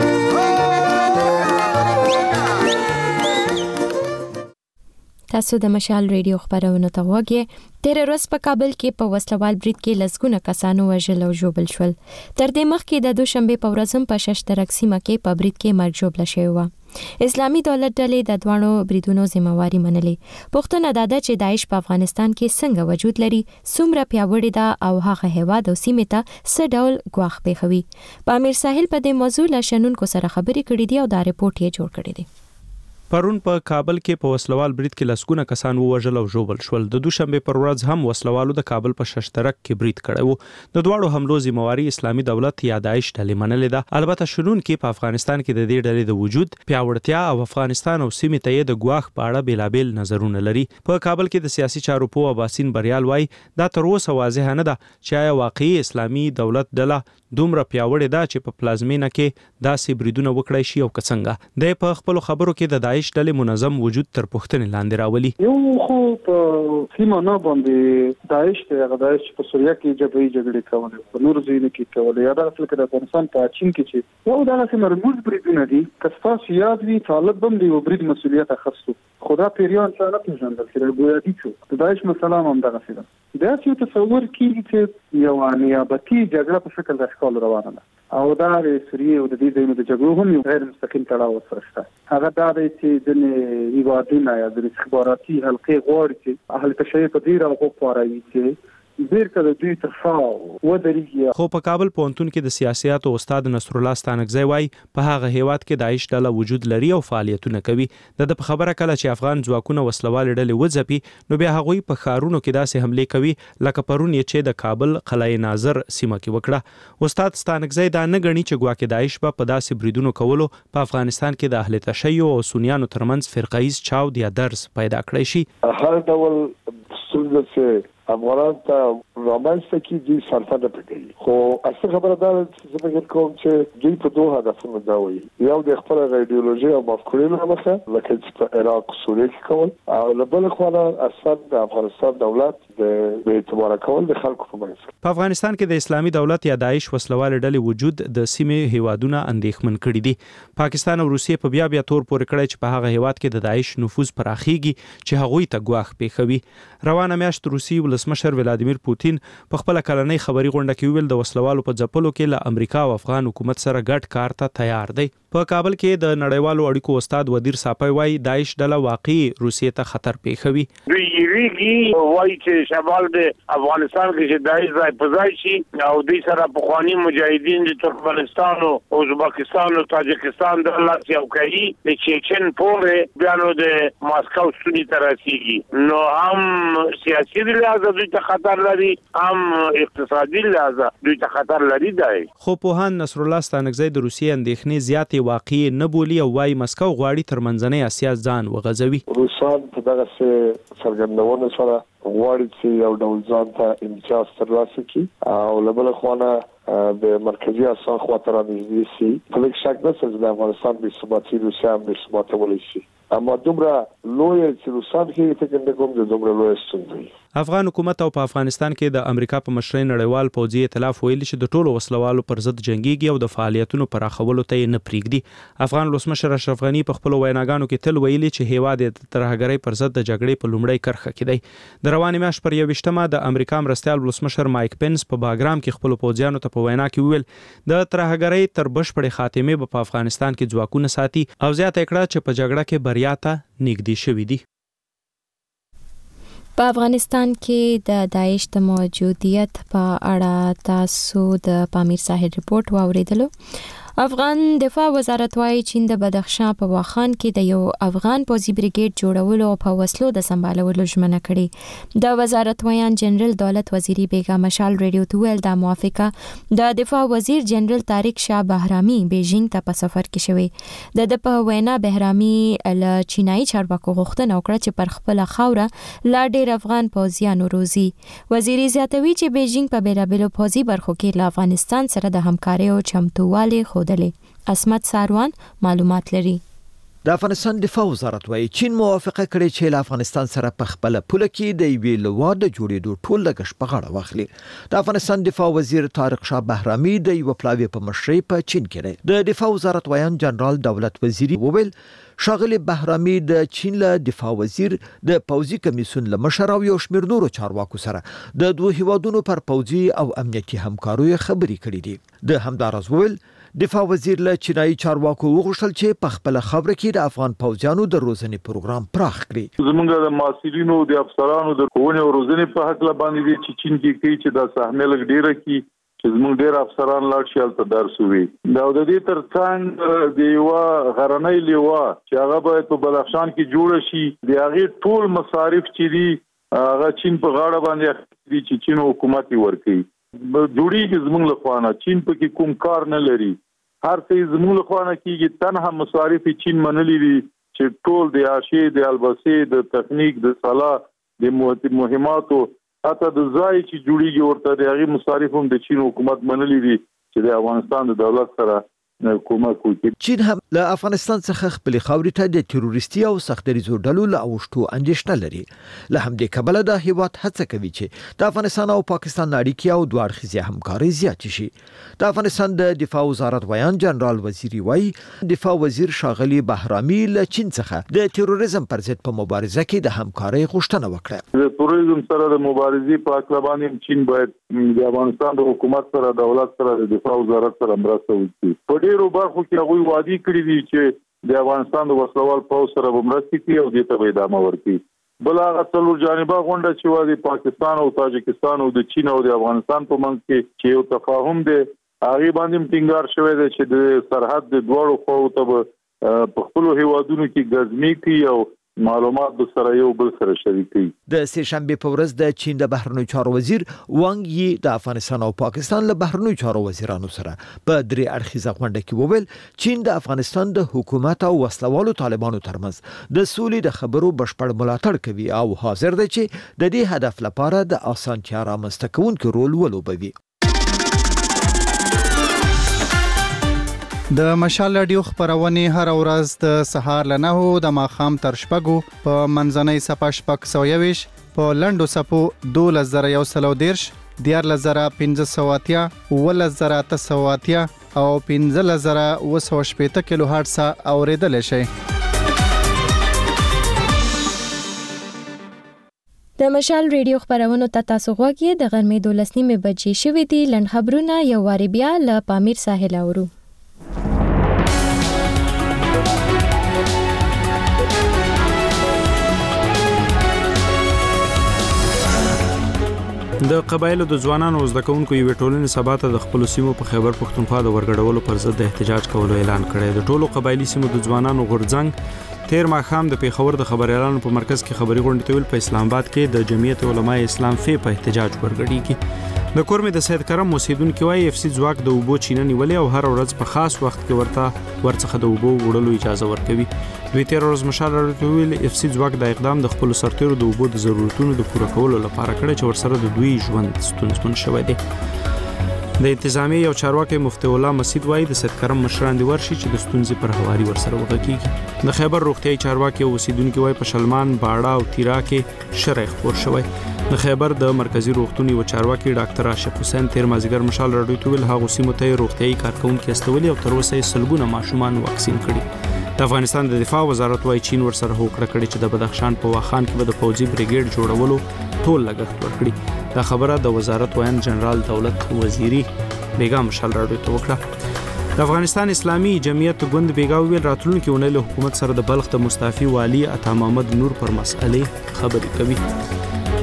تاسو د مشال رادیو خبرونه ته وګورئ تیر ورځ په کابل کې په وسلوال برید کې لسګونه کسانو وژل او ژوبل شول تر دې مخکې د دوشنبه په ورځ په ششترک سیمه کې په برید کې مرګ ژوبل شوی و اسلامي دولت ډلې د دوانو بریدونو ذمہواری منلې پښتنه داده چې داعش په افغانستان کې څنګه وجود لري څومره پیاوړی ده او هغه هیواد او سیمه ته څه ډول ګواښ پیښوي په امیر ساحل په دې موضوع له شنونکو سره خبرې کړې دي او دا ریپورت یې جوړ کړی دی پرون په کابل کې په وسلوال برید کې لسګونه کسان ووژل او ژوبل شول د دوشنبه پر ورځ هم وسلوالو د کابل په ششترک کې برید کړی و د دواړو حملو ذمہواری اسلامي دولت یا داعش ډلې منلې ده البته شنونکو په افغانستان کې د دې ډلې د وجود پیاوړتیا او افغانستان او سیمې ته د ګواښ په اړه بیلابل نظرونه لري په کابل کې د سیاسي چارو په اباسین بریال وای دا تر اوسه واضح نه ده چې واقعي اسلامي دولت ډله دومره پیاوړې ده چې په پلازمینه کې داسې بریدونه وکړای شي او څنګه د په خپل خبرو کې د داعش ډلې منظم وجود تر پښتنې لاندې راولي یو خو په سیمه نه باندې داعش په سوریه کې جګړې کولې په نور ځایونو کې کولې یا د اصل کې د افغانستان په چین کې چې یو دغه مرموز بریدونه دي کستا یاد وی طالب هم دی برید مسولیت اخستو خدا پیریان څنګه نه پیژندل چې ګویا دي چې د داعش مسله هم دغه څه ده دا یو تصور کې چې یو نیابتي جګړه په شکل د ښکار روانه ده او دا سوریه او د دې ځایونو د جګړو هم یو غیر مستقیم تړاو سره شته هغه دا دی چې د ایوادونه یا د استخباراتي حلقې غواړي چې اهل تشیع په ډیر او غوړی چې بیرته د دوی ترفاو ودرېږي خو په کابل پونتون کې د سیاست او استاد نصر الله ستانکزی وای په هغه هیواد کې داعش ډله وجود لري او فعالیتونه کوي د خبره کله چې افغان ځواکونه وسلوال ډلې وځپي نو بیا هغوی په خارونو کې داسې حمله کوي لکه پرون چې د کابل قلعه ناظر سیمه کې وکړه استاد ستانکزی دا نه غني چې ګواکې داعش په داسې بریدونو کولو په افغانستان کې د اهل تشیع او سنیانو ترمنځ فرقایز چاود یا درز پیدا کړی شي هر ډول څه افغانان ته رامنځته کی دي صرفه نه پکې خو اصل خبره دا چې زه فکر کوم چې دوی په دوه هدفونو دا وایي یو د خپل ایدئولوژي او مفکورې لپاره لکه چې په عراق سوریه کې کول او له بل خوا اسد د افغانستان دولت د اعتبار کول د خلکو په منځ په افغانستان کې د اسلامي دولت یا داعش وسلوال ډلې وجود د سیمې هیوادونو اندېښمن کړي دي پاکستان او روسیې په بیا تور پورې کړی چې په هغه هیواد کې د داعش نفوذ پراخیږي چې هغوی ته ګواښ پیښوي روانه میاشت روسي ولسمشر ولادیمیر پوتین په خپل کلنۍ خبري غونډه کې ویل د وسلوالو په ځپلو کې له امریکا او افغان حکومت سره ګډ کار ته تیار دی په کابل کې د نړیوالو اړیکو استاد ودیر صافی وايي داعش ډله واقعي روسیې ته خطر پیښوي دوی یریږي وایي چې شمال د افغانستان کې چې داعش ځای په ځای شي او دوی سره پخواني مجاهدین د ترکمنستان او ازبکستان او تاجکستان د الله یو کوي د چچن پورې بیا نو د ماسکو سونی ته رسیږي نو هم سیاسي لحاظ دوی ته خطر لري هم اقتصادي لحاظ دوی ته خطر لري دی خو پوهان نصر الله ستانکزی د روسیې اندېښنې زیاتې واقعي نه بولي او وايي مسکو غواړي تر منځنۍ اسیا ځان وغځوي روسان په دغه څرګندونه سره غواړي چې یو ډول ځان ته امتیاز ترلاسه کړي او له بل خوا د مرکزی اسیا خواته رانږدې شي په هیڅ شک نه چې د افغانستان بې ثباتي روسیا هم بې ثباته ولې شي اما دومره لوی چې روسان کې فکر نه کوم چې دومره لوی ستونزه افغان حکومت او په افغانستان کې د امریکا په مشرۍ نړیوال پوځي ائتلاف ویلي چې د ټولو وسلوالو پر ضد جنگيږي او د فعالیتونو پراخولو ته نه پریږدي افغان ولسمشر اشرف غنی په خپل ویناګانو کې تل ویلي چې هیواد د ترهګرۍ پر ضد د جګړې په لومړۍ کرخه کې دی د رواني میاشت پر 21مه د امریکا مرستیال ولسمشر مایک پنس په باګرام کې خپل پوځیانو ته په وینا کې ویل د ترهګرۍ تر بشپړې خاتمه په افغانستان کې ځواکونه ساتي او زیاته کړه چې په جګړه کې بریا ته نږدې شوي دي په افغانستان کې د داعش د موجودیت په اړه تاسو د پامیر ساحل ریپورت واوریدلو افغان دفاع وزارت وايي چین د بدخشان په واخان کې د یو افغان پوځي بریګیډ جوړولو او په وسلو د سمبالولو ژمنه کړې د وزارت ویان جنرال دولت وزیری بیگم مشال ریډیو ته ویل د موافقه د دفاع وزیر جنرال طارق شاه بهرامي بیجینګ ته په سفر کې شوی د په وینا بهرامي له چینایي چارواکو غوښتنه وکړه چې پر خپل خاوره لا ډیر افغان پوځیانو روزي وزیری زیاتوي چې بیجینګ په بیلابېلو پوځي برخو کې له افغانستان سره د همکارۍ او چمتووالي اسمت ساروان معلومات لري د افغانستان دفاع وزارت وايي چین موافقه کړې چې له افغانستان سره په خپل پوله کې د یوې لوا د جوړېدو ټول لګښت په غاړه واخلي د افغانستان دفاع وزیر طارق شاه بهرامي د یو پلاوی په مشرۍ په چین کې د دفاع وزارت ویان جنرال دولت وزیری وویل شاغلی بهرامي د چین له دفاع وزیر د پوځي کمیسیون له مشر او یو شمېر نورو چارواکو سره د دوه هیوادونو پر پوځي او امنیتي همکاریو خبرې کړې دي د همدارز وویل دفاع وزیر له چینایي چارواکو وغوښتل چې په خپل خبره کې د افغان پوځیانو د روزنې پروګرام پراخ کړي زمونږ د ماسیرینو د افسرانو د ښوونې او روزنې په حق باندې دي چې چین کې کوي چې د سهمه لګ ډیره کی چې زمونږ ډیر افسران لاړ شي ته درس وي دا د دې ترڅنګ د یو غرنۍ لیوا چې هغه باید په بدخشان کې جوړ شي د هغه ټول مصارف چې دي هغه چین په غاړه باندې دي چې چین حکومت ورکړي جوړیږي زمونږ لخوانه چین په کې کوم کار نه لري هر څه زمونږ لخوانه کېږي تنها مصارف چین منلي دي چې ټول د عاشې د الباسې د تخنیک د صلاح د مهماتو حتی د ځای چې جوړیږي ورته د هغې مصارف هم د چین حکومت منلي دي چې د افغانستان د دولت سره کومک وکړي. چین هم له افغانستان څخه خپل خاورې ته د تروریستي او سختدریزو ډلو له اوښتو اندېښنه لري. له همدې کبله د هیواد هڅه کوي چې د افغانستان او پاکستان اړیکې او دوه اړخیزه همکاري زیاتې شي. د افغانستان د دفاع وزارت ویان جنرال وزیری وايي دفاع وزیر شاغلی بهرامي له چین څخه د تروریزم پر ضد په مبارزه کې د همکارۍ غوښتنه وکړه. د تروریزم سره د مبارزې په اړه باندې چین باید د افغانستان د حکومت سره دولت سره د دفاع وزارت سره مرسته وکړي. ډیرو برخو کې هغوی وعده کړې دي چې د افغانستان د وسلوال پوځ سره مرسته کوي او دې ته به ادامه ورکړي. بل هغه څلور جانبه غونډه چې و د پاکستان او تاجکستان او د چین او د افغانستان په منځ کې چې یو تفاهم دی هغه باندې ټینګار شوی دی چې د سرحد د دوړو خواو ته په خپل هیوادونو کې ګزمي کوي او معلومات سره یو بل سره شریکي. د سهشنبه په ورځ د چین د بهرنیو چارو وزیر وانګ یي د افغانستان او پاکستان له بهرنیو چارو وزیرانو سره په درې اړخیزه غونډه کې وویل چین د افغانستان د حکومت او وسلوالو طالبانو ترمنځ د سولې د خبرو بشپړ ملاتړ کوي او حاضر دی چې د دې هدف لپاره د اسانتیا رامنځته کوونکي رول ولوبوي. د مشال رادیو خبرونه هر ورځ د سهار له 9 د ماخام تر شپږو په منځنۍ صفه شپږ 120 په لندو صفو 2110 14580 11880 او 15980 کیلو هرتز اوریدل شي. د مشال ریډیو خبرونو ته تاسو غوږی د غرمې 12:30 بجې شوې دي. لند خبرونه یو واری بیا له پامیر ساحل اورو. د قبایلو د ځوانانو زده کوونکو یو ټولنې سبا ته د خپل سیمو په خیبر پښتونخوا د ورګډولو پر ضد د احتجاج کولو اعلان کړی. د ټولو قبایلی سیمو د ځوانانو غورځنګ تیر ماښام د پیښور د خبريالانو په مرکز کې خبري غونډه ویل په اسلام آباد کې د جمعیت علماء اسلام فی په احتجاج ورګډیږي. د کورمې د سید کرم اوسیدونکو وايي اف سی ځواک د اوبو چینه نیولې او هر ورځ په خاص وخت کې ورڅخه د اوبو وړلو اجازه ورکوي. دوی تیر ورځ مشال راټویل اف سی ځواک د اقدام د خپل سرتیرو د اوبو د ضرورتونو د پوره کولو لپاره کړی چې ورسره د دوی ژوند ستونزمن شوی دی. د انتظامی یو چارواکي مفتی الله مسعود وايي د سید کرم مشران دی ورشي چې د ستونزې پر هواري ورسره وغږیږي. د خیبر روغتيایي چارواکي اوسیدونکو وايي په شلمان باړه او تیرا کې شرع خبر شوی. د خیبر د مرکزی روغتونی و چارواکي ډاکټر عاشق حسین تیر مازیګر مشال راډیو ته ویل هغه سیمه ته روغتيایي کارکونکو استولي او تر اوسه سلګونه ماشومان واکسین کړي. د افغانستان د دفاع وزارت وايي چین ورسره هوکړه کړې چې د بدخشان په واخان کې به د فوجي بریګیډ جوړولو ټول لګښت ورکړي. دا خبره د وزارت وایي جنرال دولت وزیری بیگا مشال راډیو ته وکړه. د افغانستان اسلامي جمعیت ګوند بیگا ویل راتلونکي ونې له حکومت سره د بلخ د مستعفي والی عطا محمد نور پر مسئله خبرې کوي.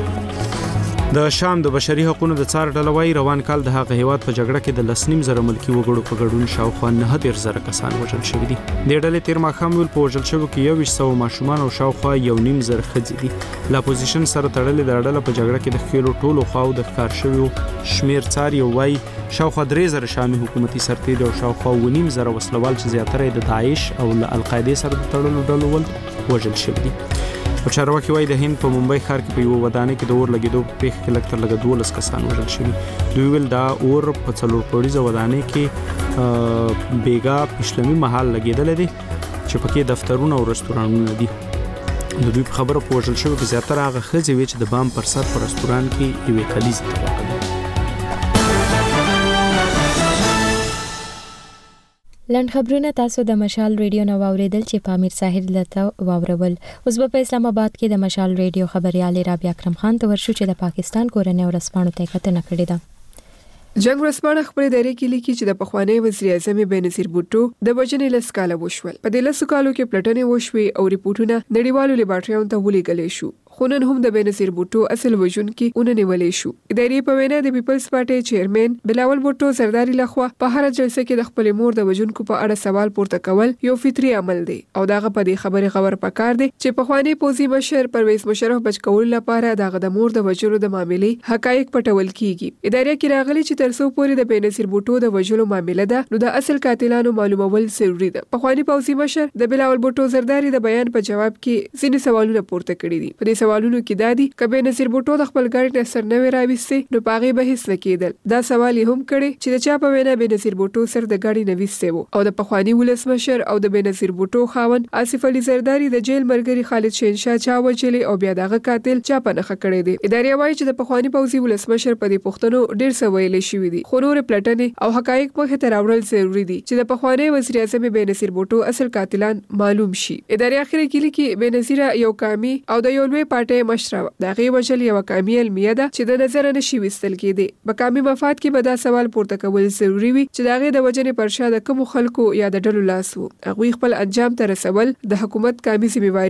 د شام د بشري حقوقو د څار ډله وايي روان کال د هغه هیواد په جګړه کې د لسنیم زره ملکی وګړو په ګډون شاوخوا 90,000 کسان وژل شوي دي. د ډلې تیر ماښام ویل په وژل شوو کې 100 ماشومان او شاوخوا 1.5 ښځې دي. لا اپوزیشن سره تړلې د ډله په جګړه کې د خېلو ټولو خواو د ښکار شویو شمیر څار یو وايي شاوخوا 3,000 شامي حکومتي سرتیر او شاوخوا 1.5 وسلوال چې زیاتره د داعش او القاعده سره د تړلو ډلو ول وژل شوي دي. او چارواکي وايي د هند په ممبئی ښار کې په یو ودانۍ کې د اور لګیدو په پیښه کې لکتر لګ 12 کسان وژل شوي. دوی ویل دا اور په څلور پوړیزه ودانۍ کې بیګا پښلمي محل لګیدل دي چې پکې دفترونه او رستورانونه دي. د دوی په خبره پوښتل شو چې زیاتره هغه ښځې وی چې د بام پر سر په رستوران کې یوې کلیزې ته وکړل. لند خبرونه تاسو د مشال ریډیو نو اوریدل چې پامیر ساحل لته واورول. اوس په اسلام آباد کې د مشال ریډیو خبريال رابعه اکرم خان ته ورشو چې د پاکستان کورنۍ ورسپانو ته کتنه کړې ده. جنگ ورسپانه خبرې دایره کې لیکي چې د پخوانی وزیر اعظم بېنظیر بوټو د بجنې لسکاله وشول. په دې لسکالو کې پلټنې وشوي او ریپورتونه نړیوالو لیبارټریونو ته ولېږل شو. خو نن هم د بېنظیر بوټو اصل وژونکي ونیولې شو. اداري په وینا د پیپلز پارټي چیرمن بلاول بوټو زرداری لخوا په هر جلسه کې د خپل مور د وژونکو په اړه سوال پورته کول یو فطري عمل دی او داغه په دې خبره خبر پکار دی چې پخوانی پوزي مشر پرویز مشرف بچ کول لپاره داغه د مور د وژلو د معاملې حقایق پټول کیږي. اداري کې راغلي چې ترڅو پورې د بېنظیر بوټو د وژلو معاملې ده نو د اصل قاتلانو معلومول ضروري ده. پخوانی پوزي مشر د بلاول بوټو زرداری د بیان په جواب کې ځینې سوالونه پورته کړي دي. په دې سوالونو کې دادي کبه نصیر بوټو د خپل ګاډي نصر نه راويسته نو پاغي به هیڅ نکیدل. دا سوال هم کړي چې د چا په وینا به نصیر بوټو سر د ګاډي نويسته وو او د پخوانی ولسمشر او د بنصیر بوټو خاون آصف علي زرداری د جیل مرګري خالد شینشاه چا وجلی او بیا دغه قاتل چا په نخ کړي دي. اداري وايي چې د پخوانی پوزي ولسمشر په دې پښتنو ډیر څه ویلې شوې دي. خو نور پلټنې او حقایق په ته راوړل ضروري دي چې د پخوانی وزیر اعظم بنصیر بوټو اصل قاتلان معلوم شي. اداري اخر کې لیکي بنصیر یو کامي او د یو لوی پارټي مشر دغه وجل یو کامي علمیه ده چې د نظر نشي وستل کېدی. بکامي مفاد کې به دا سوال پورته کول ضروري وي چې دغه د وجنې پرشا د کوم خلکو یا د ډلو لاس وو. هغه خپل انجام ته رسول د حکومت کامي ذمہواری ده.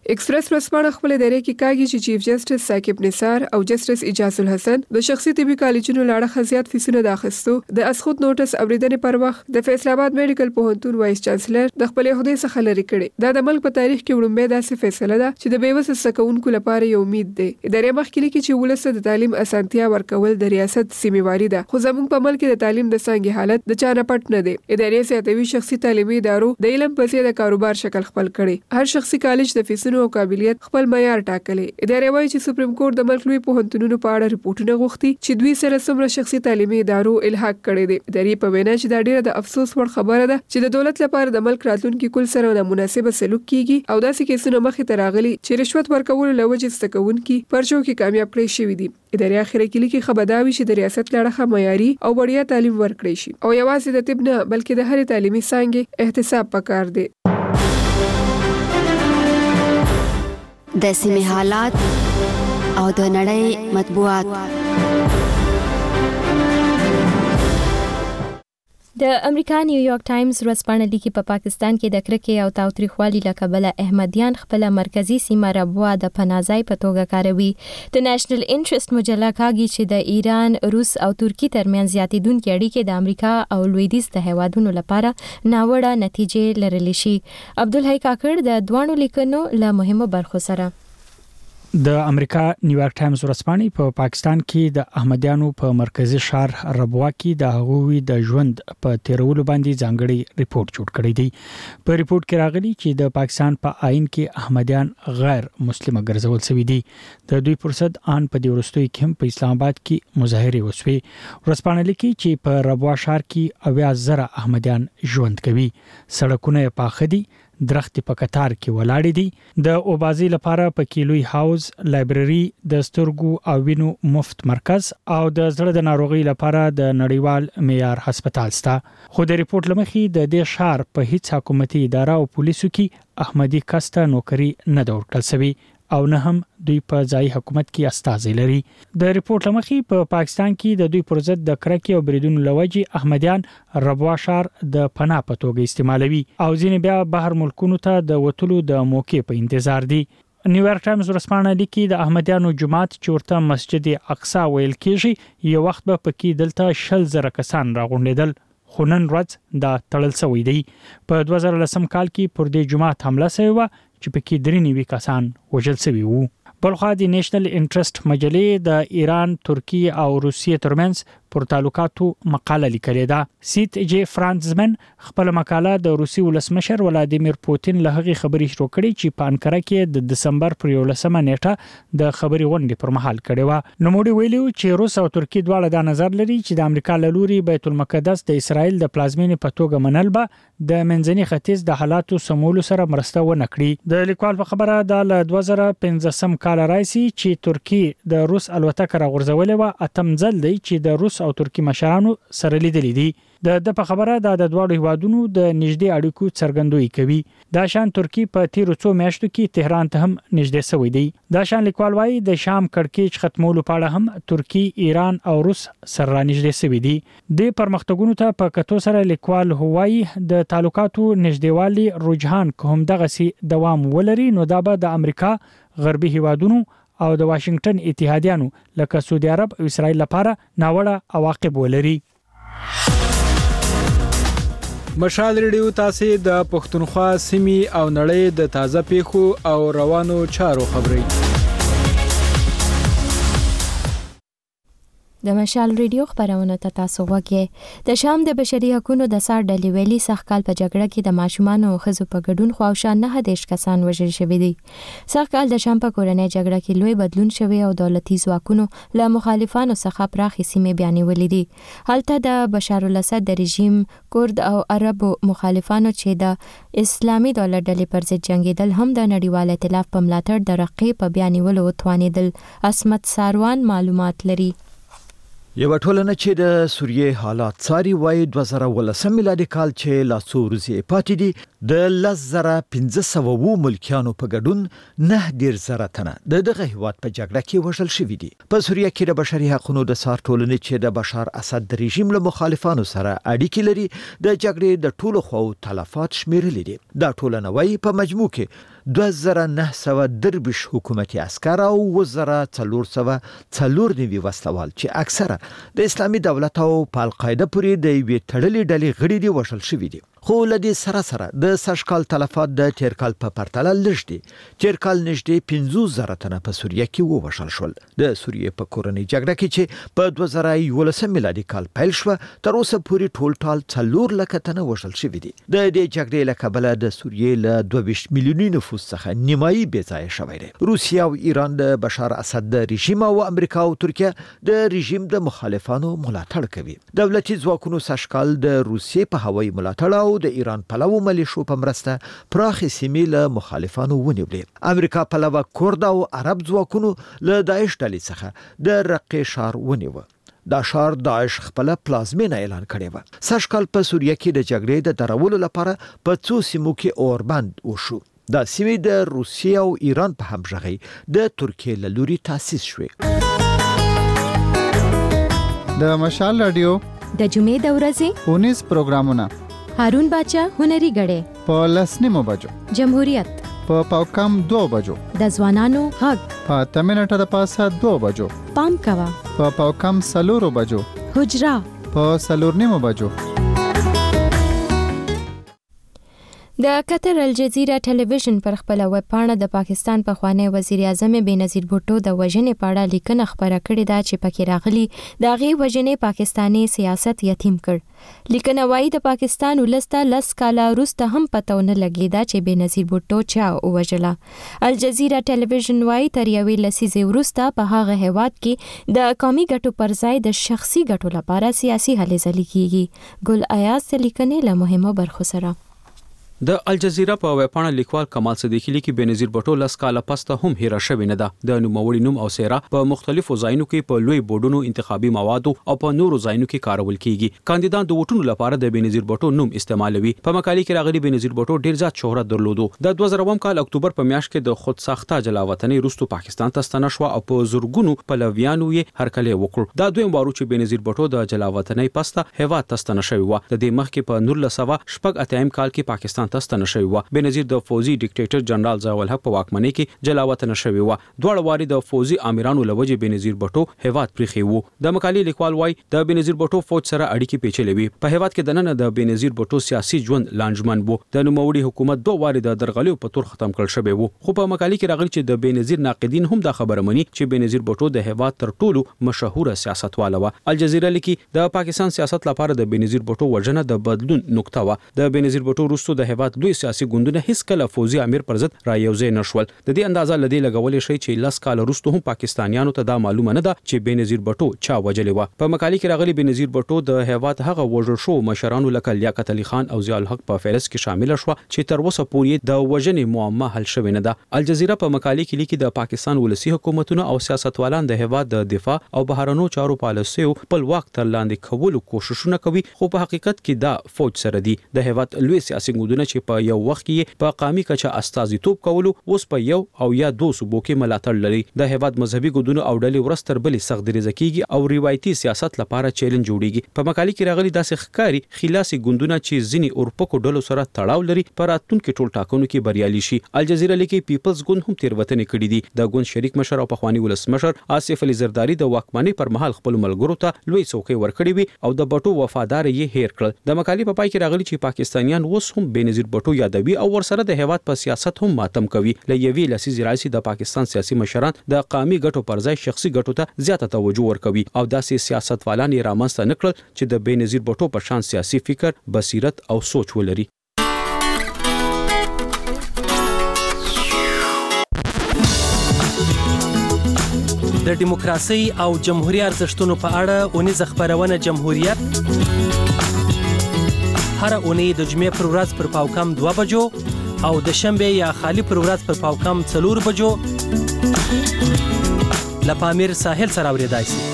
ایکسپریس ورځپاڼه خپل دایره کې کاږي چې چیف جسټس ثاقب نثار او جسټس اجاز الحسن د شخصي طبي کالجونو لاړه خزيات فیسونه د اخستو د اسخود نوټس اوریدنې پر وخت د فیصل آباد میډیکل پوهنتون وایس چانسلر د خپل عہده څخه لري کړي دا د ملک په تاریخ کې وړاندې داسې فیصله ده چې د بیوس سکونکو لپاره یو امید دی ادارې مخکې لیکي چې ولسته د تعلیم اسانتیا ورکول د ریاست سیمه‌واري ده خو زموږ په ملک کې د تعلیم د څنګه حالت د چانه پټ نه دی ادارې سیاتوي شخصي تعلیمي ادارو د علم په څیر د کاروبار شکل خپل کړي هر شخصي کالج د فیسونو او قابلیت خپل معیار ټاکلي ادارې وایي چې سپریم کورټ د ملک لوی پوهنتونونو په اړه ریپورتونه غوښتي چې دوی سره څومره شخصي تعلیمي ادارو الحاق کړي دي ادارې په وینا چې دا ډیره د افسوس وړ خبره ده چې د دولت لپاره د ملک راتلونکي کل سره نامناسبه سلوک کیږي او داسې کیسونه مخې ته راغلي چې رشوت ورکول لوجه ستکونکي پرچو کې کامیاب کړی شوی دي ادارې اخر کې لیکي خبرداوي چې د ریاست لړخه معیاري او وړیا تعلیم ورکړي شي او یوازې د طب نه بلکې د هر تعلیمي څانګې احتساب پکار دی د سیمې حالات او د نړۍ مطبوعات د امریکا نیویارک ټایمز ورځپاڼه لیکي په پاکستان کې د کرکې او تاوتریخوالي له کبله احمدیان خپل مرکزی سیمه ربوا د پناهځای په توګه کاروي د نېشنل انټرست مجله کاږي چې د ایران روس او ترکی ترمنځ زیاتېدونکې اړیکې د امریکا او لویدیځ د هیوادونو لپاره ناوړه نتیجې لرلی شي عبدالحی کاکړ د دوانو لیکنو له مهمو برخو سره د امریکا نیویارک ټایمز ورځپاڼې په پاکستان کې د احمدیانو په مرکزی ښار ربوا کې د هغوی د ژوند په تیرولو باندې ځانګړی ریپورت جوړ کړی دی په ریپورت کې راغلي چې د پاکستان په آئین کې احمدیان غیر مسلمه ګرځول شوی دي د دوی پرسد ان په دې ورستوي کې په اسلام آباد کې مظاهره وسوي ورځپاڼه لیکي چې په ربوا ښار کې 80,000 احمدیان ژوند کوي سړکونه پاخه دي درخت په قطار کې ولاړ دي د اوبازي لپاره په کیلوي هاوس لایبرری د سترګو او وینو مفت مرکز او د زړه د ناروغي لپاره د نړیوال معیار هسپتال سته خو د ریپورت لمخې د دې ښار په هیڅ حکومتي اداره او پولیسو کې احمدي کسته نوکری نه دا ورکړل شوی او نه هم دوی په ځای حکومت کې استازي لري د ریپورت لمخې په پاکستان کې د دوی پر ضد د کرکې او بریدونو لوجي احمدیان ربوا ښار د پناه په توګه استعمالوي او ځینې بیا بهر ملکونو ته د وټلو د موقع په انتظار دي نیویارک ټایمز ورځپاڼه لیکي د احمدیانو جماعت چورته مسجد اقصی ویل کېږي یو وخت به پکې دلته 10,000 کسان راغونډېدل خو نن ورځ دا تړل شوی دی په 2010 کال کې پر دې جماعت حمله شوې و چې پکې 93 کسان وژل شوي وو بلخو د نېشنل انټرست مجلې د ایران ترکی او روسیې ترمنځ پر تعلقاتو مقاله لیکلې ده سیت جی فرانزمن خپل مقاله د روسي ولسمشر ولادیمیر پوتین له هغې خبرې شروع کړې چې په انکره کې د دسمبر پر 11 نیټه د خبري غونډې پر مهال کړې و نوموړي ویلي چې روس او ترکی دواړه د نظر لري چې د امریکا له لوري بیت المقدس د اسرایل د پلازمینې په توګه منل به د منځني ختیځ د حالاتو سمولو سره مرسته ونه کړي د لیکوال په خبره د 2015 کال راځي چې ترکی د روس الوتکه راغورځولې و اتم ځل دی چې د روس او ترکی مشرانو سره لیدلې دي د په خبره د دواړو هیوادونو د نږدې اړیکو څرګندوي کوي دا شان ترکی په تیرو څو میاشتو کې تهران ته هم نږدې شوی دی دا شان لیکوال وايي د شام کړکېچ ختمولو په اړه هم ترکی ایران او روس سره نږدې شوی دي د پرمختګونو ته په کتو سره لیکوال هوایي د تعلقاتو نږدېوالي رجحان کوم دغه سي دوام ولري نو دا به د امریکا غربي هیوادونو او د واشنگټن اتحادیانو لکه سعودي عرب او اسرائیل لپاره ناوړه عواقب ولري مشال ریډیو تاسو د پښتونخوا سیمې او نړۍ د تازه پیښو او روانو چارو خبري د مشال ریډیو خبرونه ته تاسو وګورئ د شام د بشري حقوقو د سار ډلې ویلي سخکال په جګړه کې د ماشومان او ښځو په ګډون خواوشا 9 کسان وژل شوي دي سخکال د شام په کورنۍ جګړه کې لوی بدلون شوی او دولتي ځواکونو له مخالفانو څخه پراخې سیمې بیانولې دي هلته د بشار الاسد د رژیم کورد او عرب مخالفانو چې د اسلامي دولت ډلې پر ضد جنگیدل هم د نړیوال ائتلاف په ملاتړ د رقیب په بیانولو توانیدل اسمت ساروان معلومات لري یو ټولنه چې د سوریې حالات څاري وایي 2013 میلادي کال چې لا څو ورځې پاتې دي د 1500 ملکیانو په ګډون 9,000 تنه دغه هیواد په جګړه کې وژل شوي دي په سوریه کې د بشري حقوقو د سار ټولنې چې د بشار اسد د رژیم له مخالفانو سره اړیکې لري د جګړې د ټولو خواو تلفات شمیرلې دي دا ټولنه وایي په مجموع کې 2940 حکومتي عسكر او 1404 وسلوال چې اکثره د اسلامي دولت او القاعده پورې د یوې تړلې ډلې غړي دي وشل شوي دي. خو لدی سره د سشکال تلفات د تیرکال په پرتله لږ دي. تیرکال نږدې 15000 تنه په سوریه کې ووژل شول. د سوریه په کورنۍ جګړه کې چې په 2011 میلادي کال پیل شو تر اوسه پورې ټول 4 لک تنه وژل شوي دي. د دې جګړې له کبله د سوریه له 22 میلیوني نفوس څخه نیمایي بې ځای شوی دی. روسیه او ایران د بشار اسد د رژیم او امریکا او ترکیه د رژیم د مخالفانو ملاتړ کوي. دولتي ځواکونو سشکال د روسیې په هوایي ملاتړ او د ایران پلوو ملیشو په مرسته پراخې سیمې له مخالفانو ونیولې. امریکا پلوه کورد او عرب ځواکونو له داعش ډلې څخه د رقې ښار ونیوه. دا ښار داعش خپل پلازمینه اعلان کړی و. سشکال په سوریه کې د جګړې د درولو لپاره په څو سیمو کې اوربند وشو. دا سیمې د روسیې او ایران په همغږۍ د ترکیې له لوري تاسیس شوې. د مشال رادیو د جمعې د ورځې 19 پروګرامونه هارون باچا هنري غړې په لسنیمو بجو جمهوریت په پاوکم 2 بجو د ځوانانو حق په تمنټه د پاسه 2 بجو پام کوا په پاوکم 4 بجو حجرا په 4 بجو. د قطر الجزیره ټلویزیون پر خپل ویب پاڼه د پاکستان پخوانی وزیر اعظم بېنظیر بوټو د وژنې په اړه لیکنه خبره کړې ده چې پکې راغلي د هغې وژنې پاکستاني سیاست یتیم کړ. لیکنه وايي د پاکستان ولسته 10 کاله وروسته هم پته ونه لګېده چې بېنظیر بوټو چا ووژله. الجزیره ټلویزیون وايي تر یوې لسیزې وروسته په هغه هیواد کې د قومي ګټو پر ځای د شخصي ګټو لپاره سیاسي هلې ځلې کیږي. ګل ایاز لیکنې له مهمو برخو سره. د الجزیره په ویبپاڼه لیکوال کمال صدیقی لیکي بېنظیر بوټو 10 کاله پسته هم هیره شوې نه ده. د نوموړي نوم او څیره په مختلفو ځایونو کې په لوی بورډونو انتخابي موادو او په نورو ځایونو کې کارول کیږي. کاندیدان د ووټونو لپاره د بېنظیر بوټو نوم استعمالوي. په مقالې کې راغلي بېنظیر بوټو ډیر زیات شهرت درلودو. د 2000 کال اکتوبر په میاشت کې د خود ساخته جلاوطنۍ وروسته پاکستان ته ستنه شو او په زورګونو پلویانو یې هرکلی وکړ. دا دویم وارو چې بېنظیر بوټو د جلاوطنۍ پسته هیواد ته ستنه شوی و. د دې مخکې په 1988 کال کې پاکستان ته ستنه شوی و. بېنظیر د فوزي ډیکټیټر جنرال ضیاء الحق په واکمنۍ کې جلاوطن شوی و. دواړه واري د فوزي امیرانو لوجه بېنظیر بوټو هیواد پریخي وو. د مقالې لیکوال وای د بېنظیر بوټو فوج سره اړیکې پیچلې وي. په هیواد کې دننه د بېنظیر بوټو سیاسي ژوند لانجمن وو. د نوموړي حکومت دوه واري د درغلیو په تور ختم کړل شوی وو. خو په مقالې کې راغلی چې د بېنظیر ناقدین هم دا خبره مني چې بېنظیر بوټو د هیواد تر ټولو مشهور سیاستواله و. الجزیره لیکي د پاکستان سیاست لپاره د بېنظیر بوټو وژنه د بدلون نقطه و. د بېنظیر بوټو وروسته د هیواد لوی سیاسي ګوندونه هیڅ کله فوزي امیر پر ضد را یوځای نشول. د دې اندازه لدی لګولې شي چې 10 کال وروسته هم پاکستانیانو ته دا معلومه نه ده چې بېنظیر بوټو چا وجلې و. په مقالې کې راغلي بېنظیر بوټو د هیواد هغه وژل شو مشرانو لکه لیاقت علي خان او ضیاء الحق په فهرست کې شامل شو چې تر اوسه پورې د وژنې معما حل شوی نه ده. الجزیره په مقالې کې لیکي د پاکستان ولسی حکومتونو او سیاستوالان د هیواد د دفاع او بهرنیو چارو پالیسیو په واک تر لاندې کولو کوششونه کوي خو په حقیقت کې دا فوج سره دي. د هیواد لوی سیاسي ګوندونه چې په یو وخت کې په قامي کچه استازیتوب کولو اوس په یو او یا دو صوبو کې ملاتړ لري. د هیواد مذهبي ګوندونو او ډلې ورستر بلې سخت دریځه کیږي او روایتي سیاست لپاره چیلنج جوړیږي. په مقالې کې راغلي داسې ښکاری خلاصي ګوندونه چې ځینی اورپکو ډلو سره تړاو لري پر راتلونکي ټول ټاکنو کې بریالي شي. الجزیره لیکي پیپلز ګوند هم تیروتنې کړې دي. د ګوند شریک مشر او پخوانی ولسمشر آصف علي زرداری د واکمنۍ پر مهال خپل ملګرو ته لوی څوکۍ ورکړې وي او د بټو وفادار یې هیر کړل. د مقالې په پای کې راغلي چې پاکستانیان اوس هم بېنظیر بټو یادوي او ورسره د هیواد په سیاست هم ماتم کوي. لېوی لسیزې راځي د پاکستان سیاسي مشران د قومي ګټو پر ځای شخصي ګټو ته زیاته توجه ورکوي او داسې سیاستوالان یې رامنځته نکړل چې د بېنظیر بټو په شان سیاسي فکر، بصیرت او سوچ ولري. د دیموکراسي او جمهوریت ارزښتونو په اړه اونیزه خبرونه جمهوریت هر اونۍ د جمعې پر ورځ پر پاوکم 2 بجو او د شنبه یا خالی پر ورځ پر پاوکم 4 بجو له پامیر ساحل سره اوریدای شي.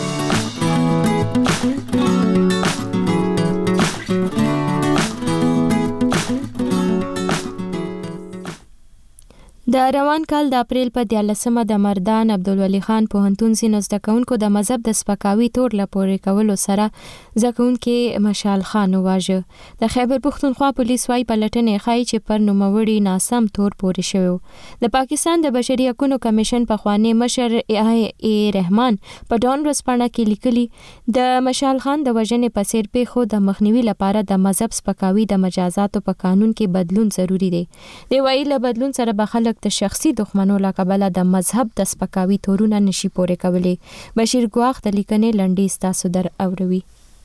د د روان کال د اپریل په 14مه د مردان عبدالولي خان پوهنتون ځینو زده کوونکو د مذهب د سپکاوي تور لپورې کولو سره زده کوونکي مشال خان وواژه. د خیبر پختونخوا پولیس وايي پلټنې ښایي چې پر نوموړي ناسم تور پورې شوی. د پاکستان د بشري حقوقو کمیشن پخوانی مشر ای رحمان په ډون ورځپاڼه کې لیکلي د مشال خان د وژنې په څیر پیښو د مخنیوي لپاره د مذهب سپکاوي د مجازاتو په قانون کې بدلون ضروری دی. دی وايي له بدلون سره به خلک د شخصي دښمنو له کبله د مذهب د سپکاوي تورونه نشي پورې کولی. بشیر ګواخ د لیکنې لنډیز تاسو در اوروي.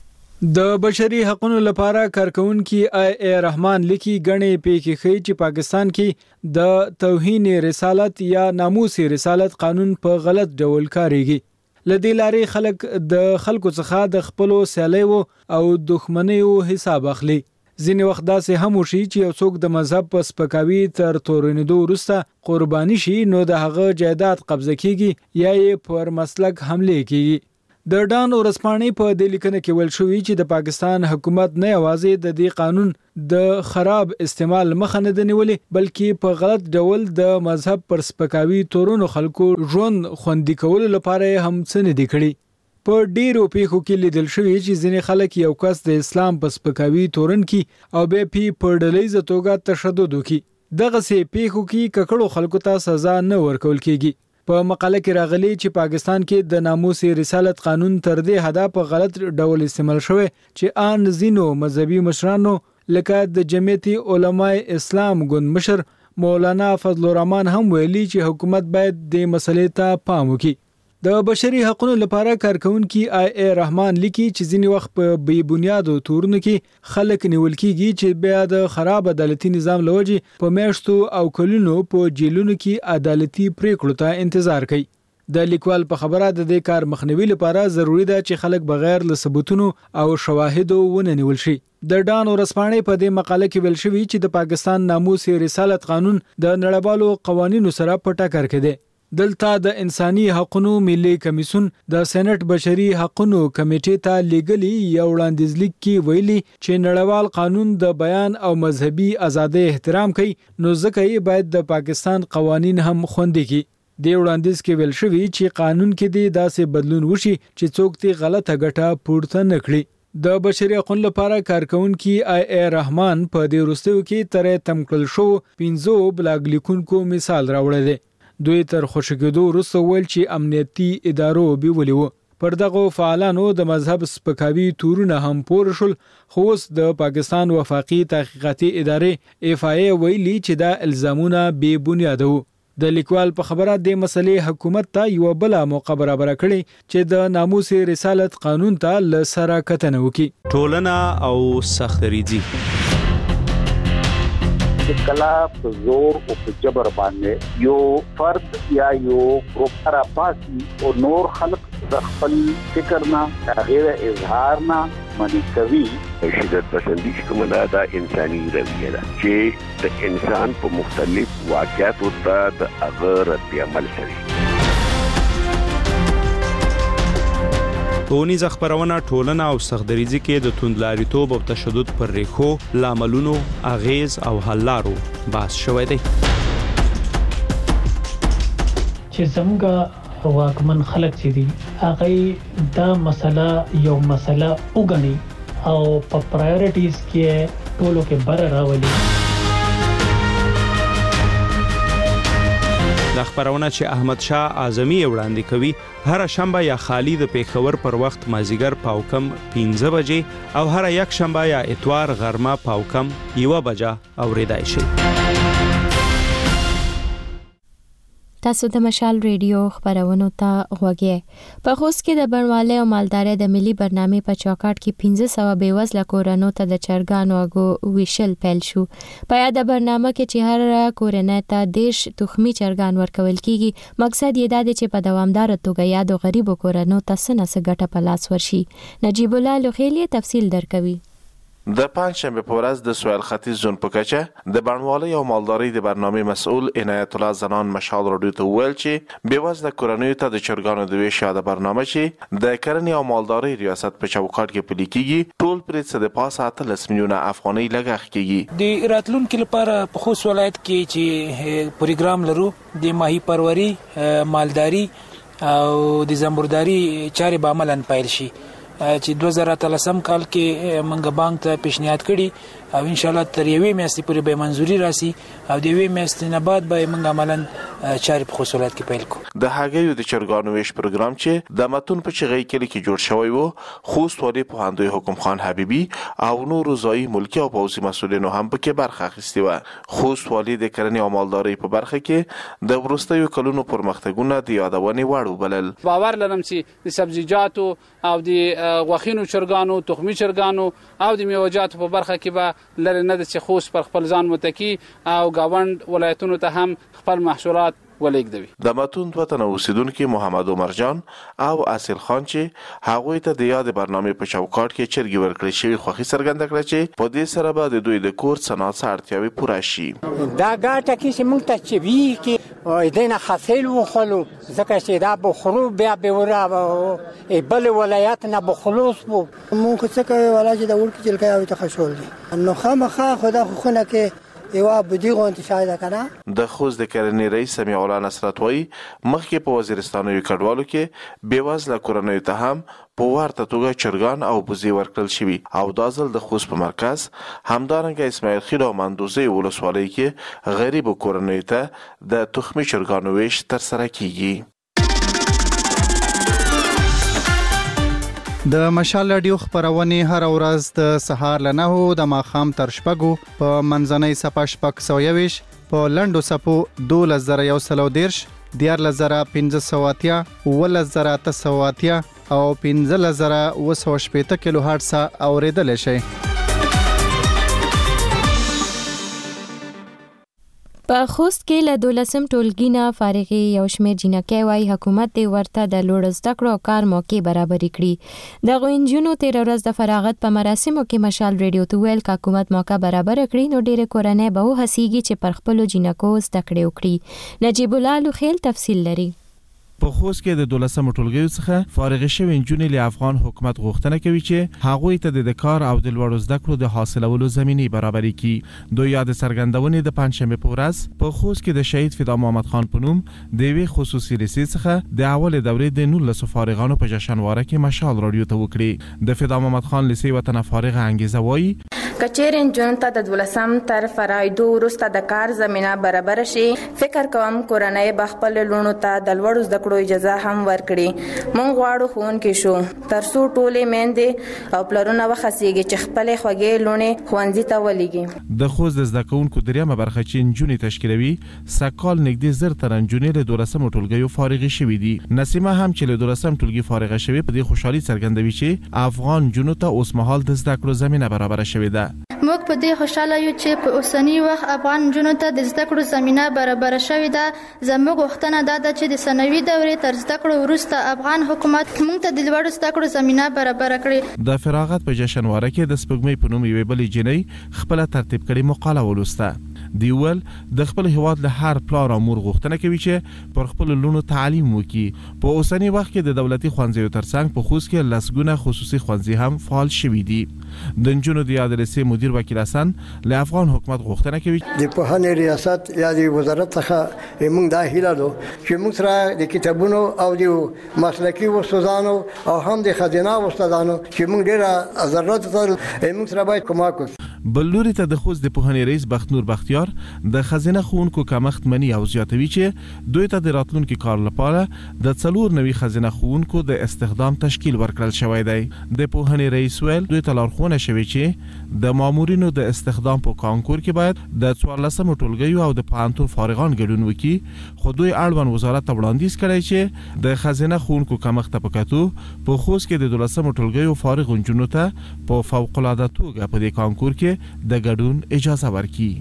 د بشري حقوقو لپاره کارکونکي ای رحمان لیکي غنې پیښې خي چې پاکستان کې د توهین رسالت یا ناموس رسالت قانون په غلط ډول کاریږي. لدې لارې خلک د خلکو څخه د خپلو سیالیو او دښمنیو حساب اخلي. ځینې وخت داسې هم وشي چې یو څوک د مذهب په سپکاوي تر تورنېدو وروسته قرباني شي نو د هغه جایداد قبضه کیږي یا یې پر مسلک حمله کیږي. د ډان ورځپاڼې په دې لیکنه کې ویل شوی چې د پاکستان حکومت نه یوازې د دې قانون د خراب استعمال مخه نه دی نیولې بلکې په غلط ډول د مذهب پر سپکاوي تورونو خلکو ژوند خوندي کولو لپاره هم څه نه دی کړی. په ډیرو پیښو کې لیدل شوی چې ځینې خلک یو کس د اسلام په سپکاوي تورن کې او به په ډلېزه توګه تشدد وکړي. دغه سي پیښو کې ککړو خلکو ته سزا نه ورکول کیږي. په مقاله کې راغلي چې پاکستان کې د ناموس رسالت قانون تر دې حدا په غلط ډول استعمال شوی چې ان زینو مذهبي مشرانو لکه د جمعیت علماء اسلام ګوند مشر مولانا فضل الرحمن هم ویلي چې حکومت باید د مسلې ته پام وکړي. د بشري حقوقو لپاره کارکونکي ای رحمان لیکي چې ځینې وخت په بې بنیادو تورونو کې خلک نیول کیږي چې بیا د خراب عدالتي نظام لوجي په میاشتو او کلونو په جیلونو کې عدالتي پریکړو ته انتظار کوي. د لیکوال په خبره د دې کار مخنیوي لپاره ضروری ده چې خلک بغیر له ثبوتونو او شواهدو ونه نیول شي. د ډان ورځپاڼې په دې مقاله کې ویل شوی چې د پاکستان ناموس رسالت قانون د نړیوالو قوانینو سره په ټکر کې دی. دلته د انساني حقوقو ملي کمیسیون د سېنات بشري حقوقو کمیټې ته لیګلی یو وړاندیز لیک کې ویلي چې نړیوال قانون د بیان او مذهبي ازادۍ احترام کوي نو ځکه یې باید د پاکستان قوانین هم خوندي کړي. د وړاندیز کې ویل شوی چې قانون کې د داسې بدلون وشي چې څوک تی غلطه ګټه پورته نه کړي. د بشري حقوقو لپاره کارکونکي ای رحمان په دې وروستیو کې ترې تمکل شو 15 بلاګ لیکونکو مثال راوړل دي. دوی تر خوشګدو وروسته ویل چې امنیتي ادارو بیولي وو. پر دغه فعالانو د مذهب سپکاوي تورونه هم پور شول خو اوس د پاکستان وفاقي تحقیقاتي ادارې اف ای ویلي چې دا الزامونه بې بنیاد وو. د لیکوال په خبره د مسلې حکومت ته یو بل موقع برابر کړي چې د ناموس رسالت قانون ته لسره کتنه وکړي. ټولنه او سختريزي کلا په زور او په جبر باندې یو فرد یا یو ګروپ را پاسي او نور خلق د خپل فکر نه غیر اظهار نه منی کوي. شدت پسندی کوم دا انساني رویه ده چې د انسان په مختلف واقعاتو ته د هغه رد عمل کوي. ټولنیز خبرونه ټولنه او سختدریزي کې د توندلاریتوب او تشدد پر ریخو لاملونو اغیز او حل لارو بحث شوی دی. چې څنګه واکمن خلک چې دي هغه دا مسله یو مسله وګڼي او په پرایورټیز کې ټولو کې بر راولي. د خبرونه چې احمد شاه اعظمي وړاندې کوي هر شنبه یا خالی د پیښور پر وخت مازیګر پاوکم 15 بجې او هر یک شنبه یا اتوار غرمه پاوکم 1 بجه اوریدای شي. تاسو د مشال ریډیو خبرونو ته غوږی. په خوست کې د بڼوالۍ او مالدارۍ د ملي برنامې په چوکاټ کې 1500 بیوزله کورنو ته د چرګانو اګو ویشل پیل شو. په یاد برنامه کې چې هر کورنۍ ته 10 تخمي چرګان ورکول کیږي. مقصد یې دا دی چې په دوامدار توګه یادو غریبو کورنو ته څه ګټه په لاس ورشي. نجیب الله لوخیلی تفصیل درکوي. د پنځشنبه په ورځ د سویل ختیځ زون په کچه د بڼوالۍ او مالدارۍ د برنامې مسؤل عنایت الله زنان مشال راډیو ته وویل چې بېوزله کورنیو ته د چرګانو د ویش یاده برنامه چې د کرنې او مالدارۍ ریاست په چوکاټ کې پلي کیږي ټول پرې څه د پاسه 13 میلیونه افغانۍ لګښت کیږي. د راتلونکو لپاره په خوست ولایت کې چې پروګرام لرو د ماهی پروری، مالداري او د زنبورداري چارې به عملاً پیل شي چې 2013 کال کې منګ بانک ته پیشنهاد کړي او ان شاء الله تر یوې میاشتې پورې به منځوري راسي او د یوې میاشتې نه بعد به منګ عملاً چارې په خوست ولایت کې پیل کوو. د هګیو د چرګانو ویش پروګرام چې د متون په چغې کلی کې جوړ شوی وو، خوست والي پوهاندوی حکم خان حبیبي او نورو ځایي ملکي او پوځي مسؤلینو هم پکې برخه اخیستې وه. خوست والي د کرنې او مالدارۍ په برخه کې د وروستیو کلونو پرمختګونه د یادونې وړ وبلل. باور لرم چې د سبزیجاتو او د غوښینو چرګانو، تخمي چرګانو او د میوه‌جاتو په برخه کې به لري نه د خوست پر خپل ځان متکی او گاوند ولایتونو ته هم خپل محصولات ولېږدوي. د متون دوه تنه اوسیدونکي محمد عمر جان او اصل خان چې هغوی ته د یاد برنامې په چوکاټ کې چرګي ورکړې شوی خوښي څرګنده کړه چې په دې سره به د دوی د کور صنعت اړتیاوې پوره شي. دا ګټه کې چې موږ ته چې وی کې دینه حاصل وخلو ځکه چې دا بخرو بیا به ورا بل ولایت نه بخلوص وو موږ څه کوي ولایت د ورکې چلکای او تخشول دي نو خامخا خدا خو خونه کې یو بدیغه انتشار ده کنه. د خوست د کرنې رئیس سمیع الله نصرت وایي مخکې په وزیرستانوي کډوالو کې بېوزله کورنیو ته هم په ورته توګه چرګان او بوزي ورکړل شوي او دا ځل د خوست په مرکز همدارنګه اسماعیل خیل او مندوزۍ ولسوالۍ کې غریبو کورنیو ته د تخمي چرګانو ویش ترسره کیږي. د مشال رادیو خبرونه هر ورځ د سهار له 9 د ماښام تر 6 په منځنۍ صفه 620 په لندو صفو 2110 14580 11880 او 15080 کیلو هرتز اوریدل شي. په خوست کې له 12 ټولګي نه فارغي یو شمېر جنکۍ وايي حکومت دې ورته د لوړ زده کړو کار موقع برابر کړي. د غوینجونو 13 ورځ د فراغت په مراسمو کې مشال رادیو ته ویل ک حکومت موقع برابر کړي نو ډېر کورنۍ به هڅيږي چې پر خپل جنکو زده کړې وکړي. نجیب الله لوخیل تفصیل لري. په خوست کې د 12 ټولګیو څخه فارغ شوی نجونې له افغان حکومت غوښتنه کوي چې هغوی ته د کار او د لوړ زده کړو د حاصلولو زمینه برابري کړي. دوی یاد څرګندونې د پنځشنبه په ورځ په خوست کې د شهید فدا محمد خان په نوم د وی خصوصي لیسې څخه د اول دورې د 19 فارغانو په جشنواره کې مشال رادیو ته وکړي. د فدا محمد خان لیسې وطن فارغ انګیزه وایي کچېرین جون ته د 12 تر فرایدو وروسته د کار زمينه برابر شي. فکر کوم کورنۍ بخپل لونو ته د لوړ زده کړو اجازه هم ورکړي. مونږ غواړو خون کې شو ترڅو ټولې میندې او پلرونه وخصيږي چې خپل خوږې لونې خوندې ته ولېږي. د خوست د زده کوونکو دریمه برخه چې نجونې تشکیلوي سکال نږدې زر تر نجونې له 12 ټولګیو فارغ شوي دي. نسیمه هم چې له 12 ټولګي فارغ شوي په دې خوشحالي څرګندوي چې افغان جنونو ته اوس مهال د زده کړو زمينه برابر شوې ده. موږ په دې خوشاله یو چې په اوسنی وخت افغان جنونو ته د زده کړو زمينه برابر شوې ده. زموږ غوښتنه ده چې د ثانوي دورې تر زده کړو وروسته افغان حکومت موږ ته د لوړ زده کړو زمينه برابر کړي. د فراغت په جشنواره کې د سپګمې په نوم یوې بلې جنۍ خپل ترتیب کړي مقاله ولوسته. دیول د خپل هیواد له هر پلار او مور غوښتنه کوي چې پر خپل لونو تعلیم وکړي. په اوسنی وخت کې د دولتي ښوونځیو ترڅنګ په خوست کې لسګونه خصوصي ښوونځي هم فعال شوي دي. د نجونو د یاد لیسې مدیر وکیل حسن له افغان حکومت غوښتنه کوي د پوهنې ریاست یا د وزارت څخه موږ دا هیله لرو چې موږ سره د کتابونو او د مسلکي استادانو او هم د خزانه استادانو چې موږ ډیره ضرورت لرو موږ سره باید کومک وکړي. بلوري ته د خوست د پوهنې رئیس بختنور بختیار د خزانه ښوونکو کمښت مني او زیاتوي چې دوی ته د راتلونکي کار لپاره د 4 نوي خزانه ښوونکو د استخدام تشکیل ورکړل شوی دی. د پوهنې رئیس ویل دوی ته لارښوونه شوې چې د مامورینو د استخدام په کانکور کې باید د 14 ټولګیو او د پوهنتون فارغان ګډون وکړي. خو دوی اړوند وزارت ته وړاندیز کړی چې د خزانه ښوونکو کمښت په کتو په خوست کې د 12 ټولګیو فارغ نجونو ته په فوق العاده توګه په دې کانکور کې د ګډون اجازه ورکړي.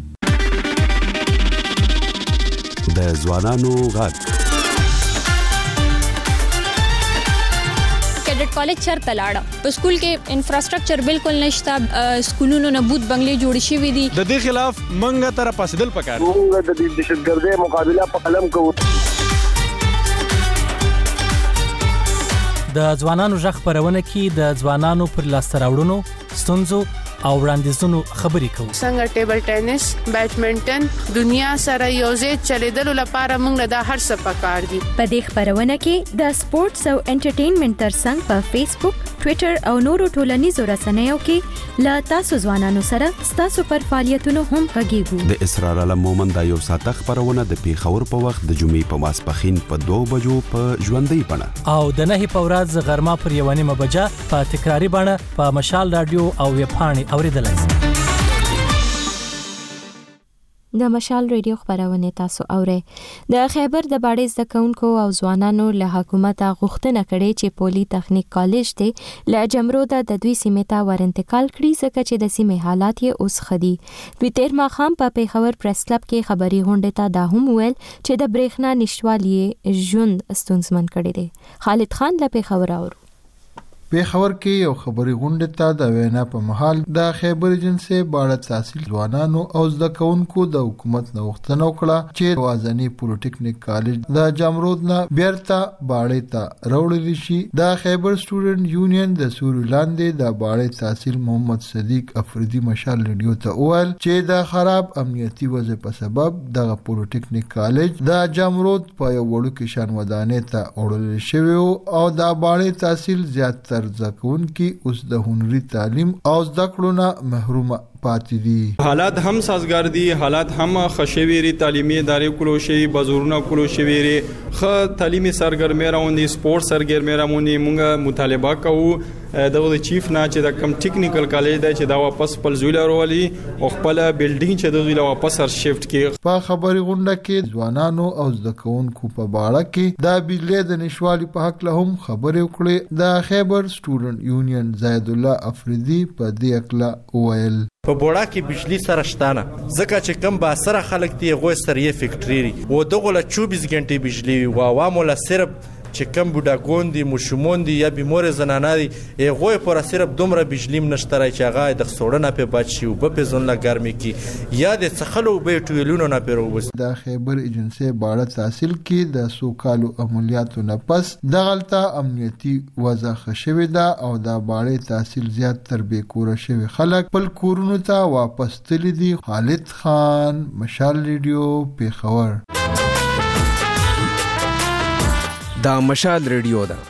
د ځوانانو غږ کډټ کالج چرته لاړه په سکول کې انفراستراکچر بالکل نشته سکولونو نه بوت بنگلې جوړ شوي دي د دې خلاف منګه تر پاسدل پکار موږ د دهشتګردۍ مقابله په قلم کوو د ځوانانو ژغ خپرونه کې د ځوانانو پر لاسته راوړنو ستونزو او وړاندیزونو خبرې کوو څنګه ټیبل ټینس بیډمنټن دنیا سره یوځای چلیدلو لپاره موږ د هر څه پکار دي په دې خبرونه کې د سپورتس او انټرټینمنټ ترڅنګ په فیسبوک ټوئیټر او نورو ټولنیزو رسنیو کې لا تاسو ځوانانو سره تاسو پر فعالیتونو هم غږیږو د اسرار علم مومند یو ساعت خبرونه د پیښور په وخت د جمعې په ماسپخین په 2 بجو په ژوندۍ بڼه او د 9 په ورځ غرمه پر 1 بجه په تکراری بڼه په مشال رادیو او ویب پاڼې اوریدلای شئ د مشال ریډیو خبرونه تاسو اورئ د خیبر د باډیز د کونکو او ځوانانو له حکومت غوښتنه کړې چې پولی تخنیک کالج ته له جمرود د دوی سیمه ته ورانتقال کړي ځکه چې د سیمه حالات یې اوس خدي دوی تیر ماخام په پیښور پریس کلب کې خبري غونډه ته دا هم ویل چې د برېښنا نشټوالي ژوند ستونزمن کړي دي خالد خان له پیښور اورو پیښور کې یو خبري غونډه ته د وینا په محل د خیبر جنسي باړه تحصیل ځوانانو او زده کوونکو د حکومت نو غوښتنه وکړه چې وازنی پولیټیکنیک کالج د جمرود نه بیرته باړې ته راوړل شي د خیبر سټوډنټ یونین د سورلاندې د باړې تحصیل محمد صدیق افریدي مشال ریډیو ته وویل چې د خراب امنیتي وضع په سبب د پولیټیکنیک کالج د جمرود په یو وړوکی شان ودانې ته وړل شوی او د باړې تحصیل زیاتره ځکون کې اوس د هنري تعلیم او زده کړو نه محروم پاتې دي حالات هم سازگار دي حالات هم خشويري تعلیمي ادارې کولو شي بازورونه کولو شي خ تعلیمي سرګرمي راوندي سپورت سرګرمي راوندي موږ مطالبه کوو د چیف نه چې د کم ټیکنیکل کالج دی چې دا واپس خپل زویل راولي او خپل بلډینګ چې د زویل واپس سر شیفت کړي په خبري غونډه کې ځوانانو او زده کوونکو په باړه کې د بجلی د نشوالي په حق له هم خبرې وکړې د خیبر سټوډنټ یونین زید الله افریدي په دې اکلا ویل په بوړا کې بجلی سره شتانه ځکه چې کم با سره خلک دی غوې سره فیکټری و دغه له 24 غنټې بجلی او عوامو له صرف چې کم بوډاګون دي مشمون دي یا بیمور زنانه دي غوې پر صرف دومره بجلی نشته چې هغه د خسوړنه په بچي او په ځون لا ګرمي کې یا د څخلو به ټویلونو نه پیروس د خیبر ایجنسی باړه تحصیل کې د سوکالو عملیاتو نه پس د غلطه امنیتي وضع خشوي دا او د باړه تحصیل زیات تر به کور شوی خلک په کورونو ته واپس تللی دي خالد خان مشال ریډیو پیښور دا مشال ریډیو ده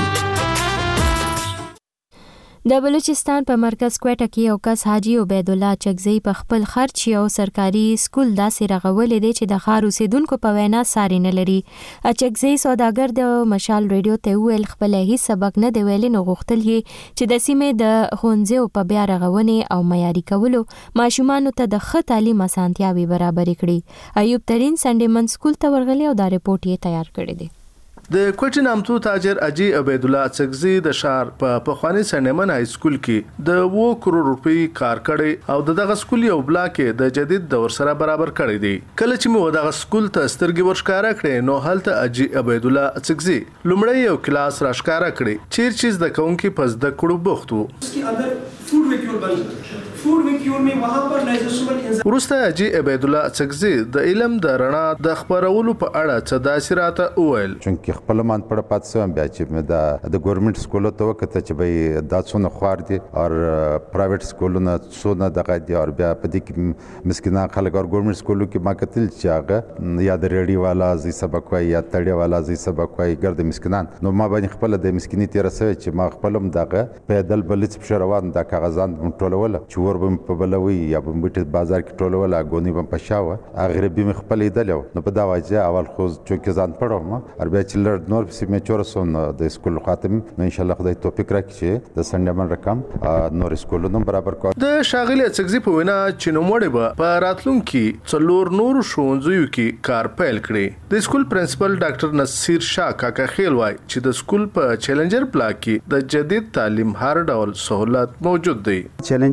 د بلوچستان په مرکز کوټه کې یو کس حاجی عبید الله چغزی په خپل خرچ یو سرکاري سکول داسې رغولې دی چې د ښار اوسیدونکو په وینا ساری نه لري چغزی سوداګر د مشال ریډیو ته ویل خپل هیڅ سبق نه دی ویل نو غوښتل چې د سیمې د ښوونځیو په بیا رغونې او معیاري کولو ماشومانو ته د ښه تعلیم اسانتیاوې برابرې کړي ایوب ترین سنډمن سکول ته ورغلی او دا رپورټ یې تیار کړی دی د کوټی نامتو تاجر اجي عبید الله چغزی د شهر په پخوانی سنډمن های سکول کې د 2 کروڑ روپۍ کار کړي او دغه سکول یو بلاک د جدید دور سره برابر کړی دی کله چې مو دغه سکول ته سترګې ورشکاره کړي نو هلته اجي عبید الله چغزی لومړی یو کلاس راشکاره کړي چیر چیز د کونکي پس د کړو بوختو उसके अंदर फूड वैक्यूल बन फूड वैक्यूल में वहां पर नाइट्रोजन ورسته اجي عبید الله چغزی د علم د رڼا د خبرولو په اړه څه داسراته وویل چې خپل مان پړ پات سم بیا چې مې د ګورنمنت سکول ته وکړه چې به دا څونه خوار دي او پرایویټ سکولونه څونه دغه دي او بیا په دې کې مسکینان خلک او ګورنمنت سکولو کې ما کتل چې هغه یا د ریډي والا زی سبق وای یا تړي والا زی سبق وای ګرد مسکینان نو ما باندې خپل د مسکینی تیر سوي چې ما خپلم دغه پیدل بلڅ په روان د کاغذان ټولول چې وربم په بلوي یا په بیت بازار کې ټولول غونی بم پښاوه هغه به مې خپل ایدلو نو په دا وجه اول خو چې ځان پړم او بیا چې لړ نور په سیمه چورسون د سکول خاتم نو ان شاء الله خدای توفیق راکړي چې د سنډمن رقم نور سکولونو برابر کړي د شاغلی چغزی په وینا چې نو مړ به په راتلونکي څلور نور ښوونځیو کې کار پیل کړي د سکول پرنسپل ډاکټر نصیر شاه کاکا خیل وای چې د سکول په چیلنجر بلاک کې د جدید تعلیم هر ډول سہولت موجود دی چیلنجر بلاک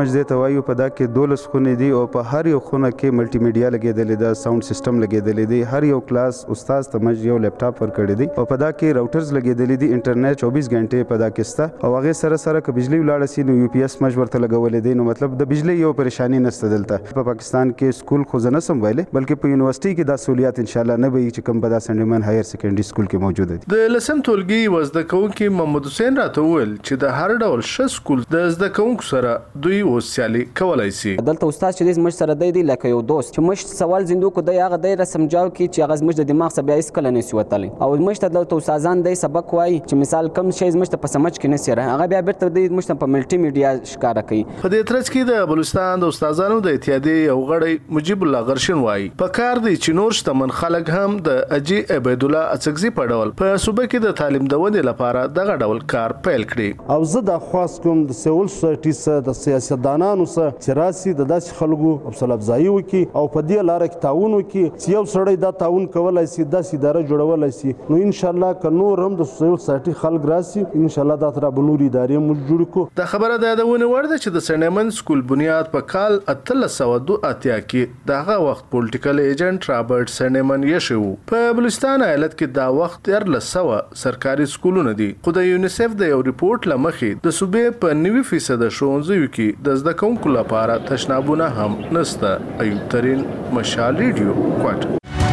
مجدي ته وایو په دا کې 12 خونې دي او په هر یو خونه کې ملټي میډیا لګېدلې ده، ساوند سیستم لګېدلې دی، هر یو کلاس استاد ته مج یو لیپټاپ ورکړی دی او په دا کې راوټرز لګېدلې دي، انټرنیټ 24 غنټې په دا کې سته او هغه سره که بجلی ولاړه سي نو یو پی ایس مج ورته لګولې دی، نو مطلب د بجلی یو پریشانی نشته دلته. په پاکستان کې سکول خو نه سم ویلې بلکې په یونیورسيټي کې دا سہولیات ان شاء الله نه وي چې کوم په دا سنډمن هایر سیکنډري سکول کې موجود دي. د لسم ټولګي وزده کوونکي محمد حسین راته وویل چې د هر ډول ش سکول د زده کوونکو سره دوی وسیالي کولای شي. دلته استاد چې زموږ سره دی لکه یو دوست چې مش سوال زندو کو دی هغه دی رسمجاو کی چې هغه زموږ د دماغ څخه بیا هیڅ کله نه سی وتلی او مش ته دلته استادان دی سبق وای چې مثال کم شی زموږ ته په سمج کې نه سره هغه بیا بیرته دی مش ته په ملټي میډیا ښکارا کوي. په دې ترڅ کې د بلوچستان د استادانو د اتحادیې یو غړی مجيب الله غرشن وای په کار دی چې نور شتمن خلک هم د اجي عبید الله اڅکزي په ډول په صوبه کې د تعلیم د ودې لپاره دغه ډول کار پیل کړي. او زه د خاص کوم د سیول سوسایټي سره د سیاستدانانو سره چې راسي د داسې خلکو حوصله افزایي وکړي او په دې لاره کې تعاون وکړي چې یو سړی دا تعاون کولای شي داسې اداره جوړولای شي نو ان شاء الله که نور هم د سیول سوسایټي خلک راسي ان شاء الله دا تر بنوري ادارې موږ جوړ کو. د خبره د یادونه وړ ده چې د سنیمن سکول بنیاد په کال 1302 کې دغه وخت پولیټیکل ایجنټ رابرټ سنیمن یې شو. په بلوچستان ایالت کې دا وخت 1300 سرکاري سکولونه دي خو د یونیسف د یو ریپورت لمخې د صوبې په 90% ښوونځیو کې د زده کوونکو لپاره تشنابونه هم نشته. ایوب ترين مشال ریډیو کوټ.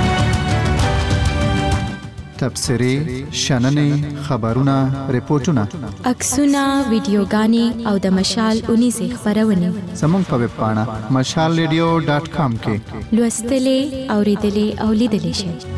تبصرې، شننې، خبرونه، ریپورتونه، عکسونه، ویډیوګانې او د مشال 19 خبرونه زموږ په ویب پاڼه mashalradio.com کې لوستلې، اوریدلې او لیدلې شئ.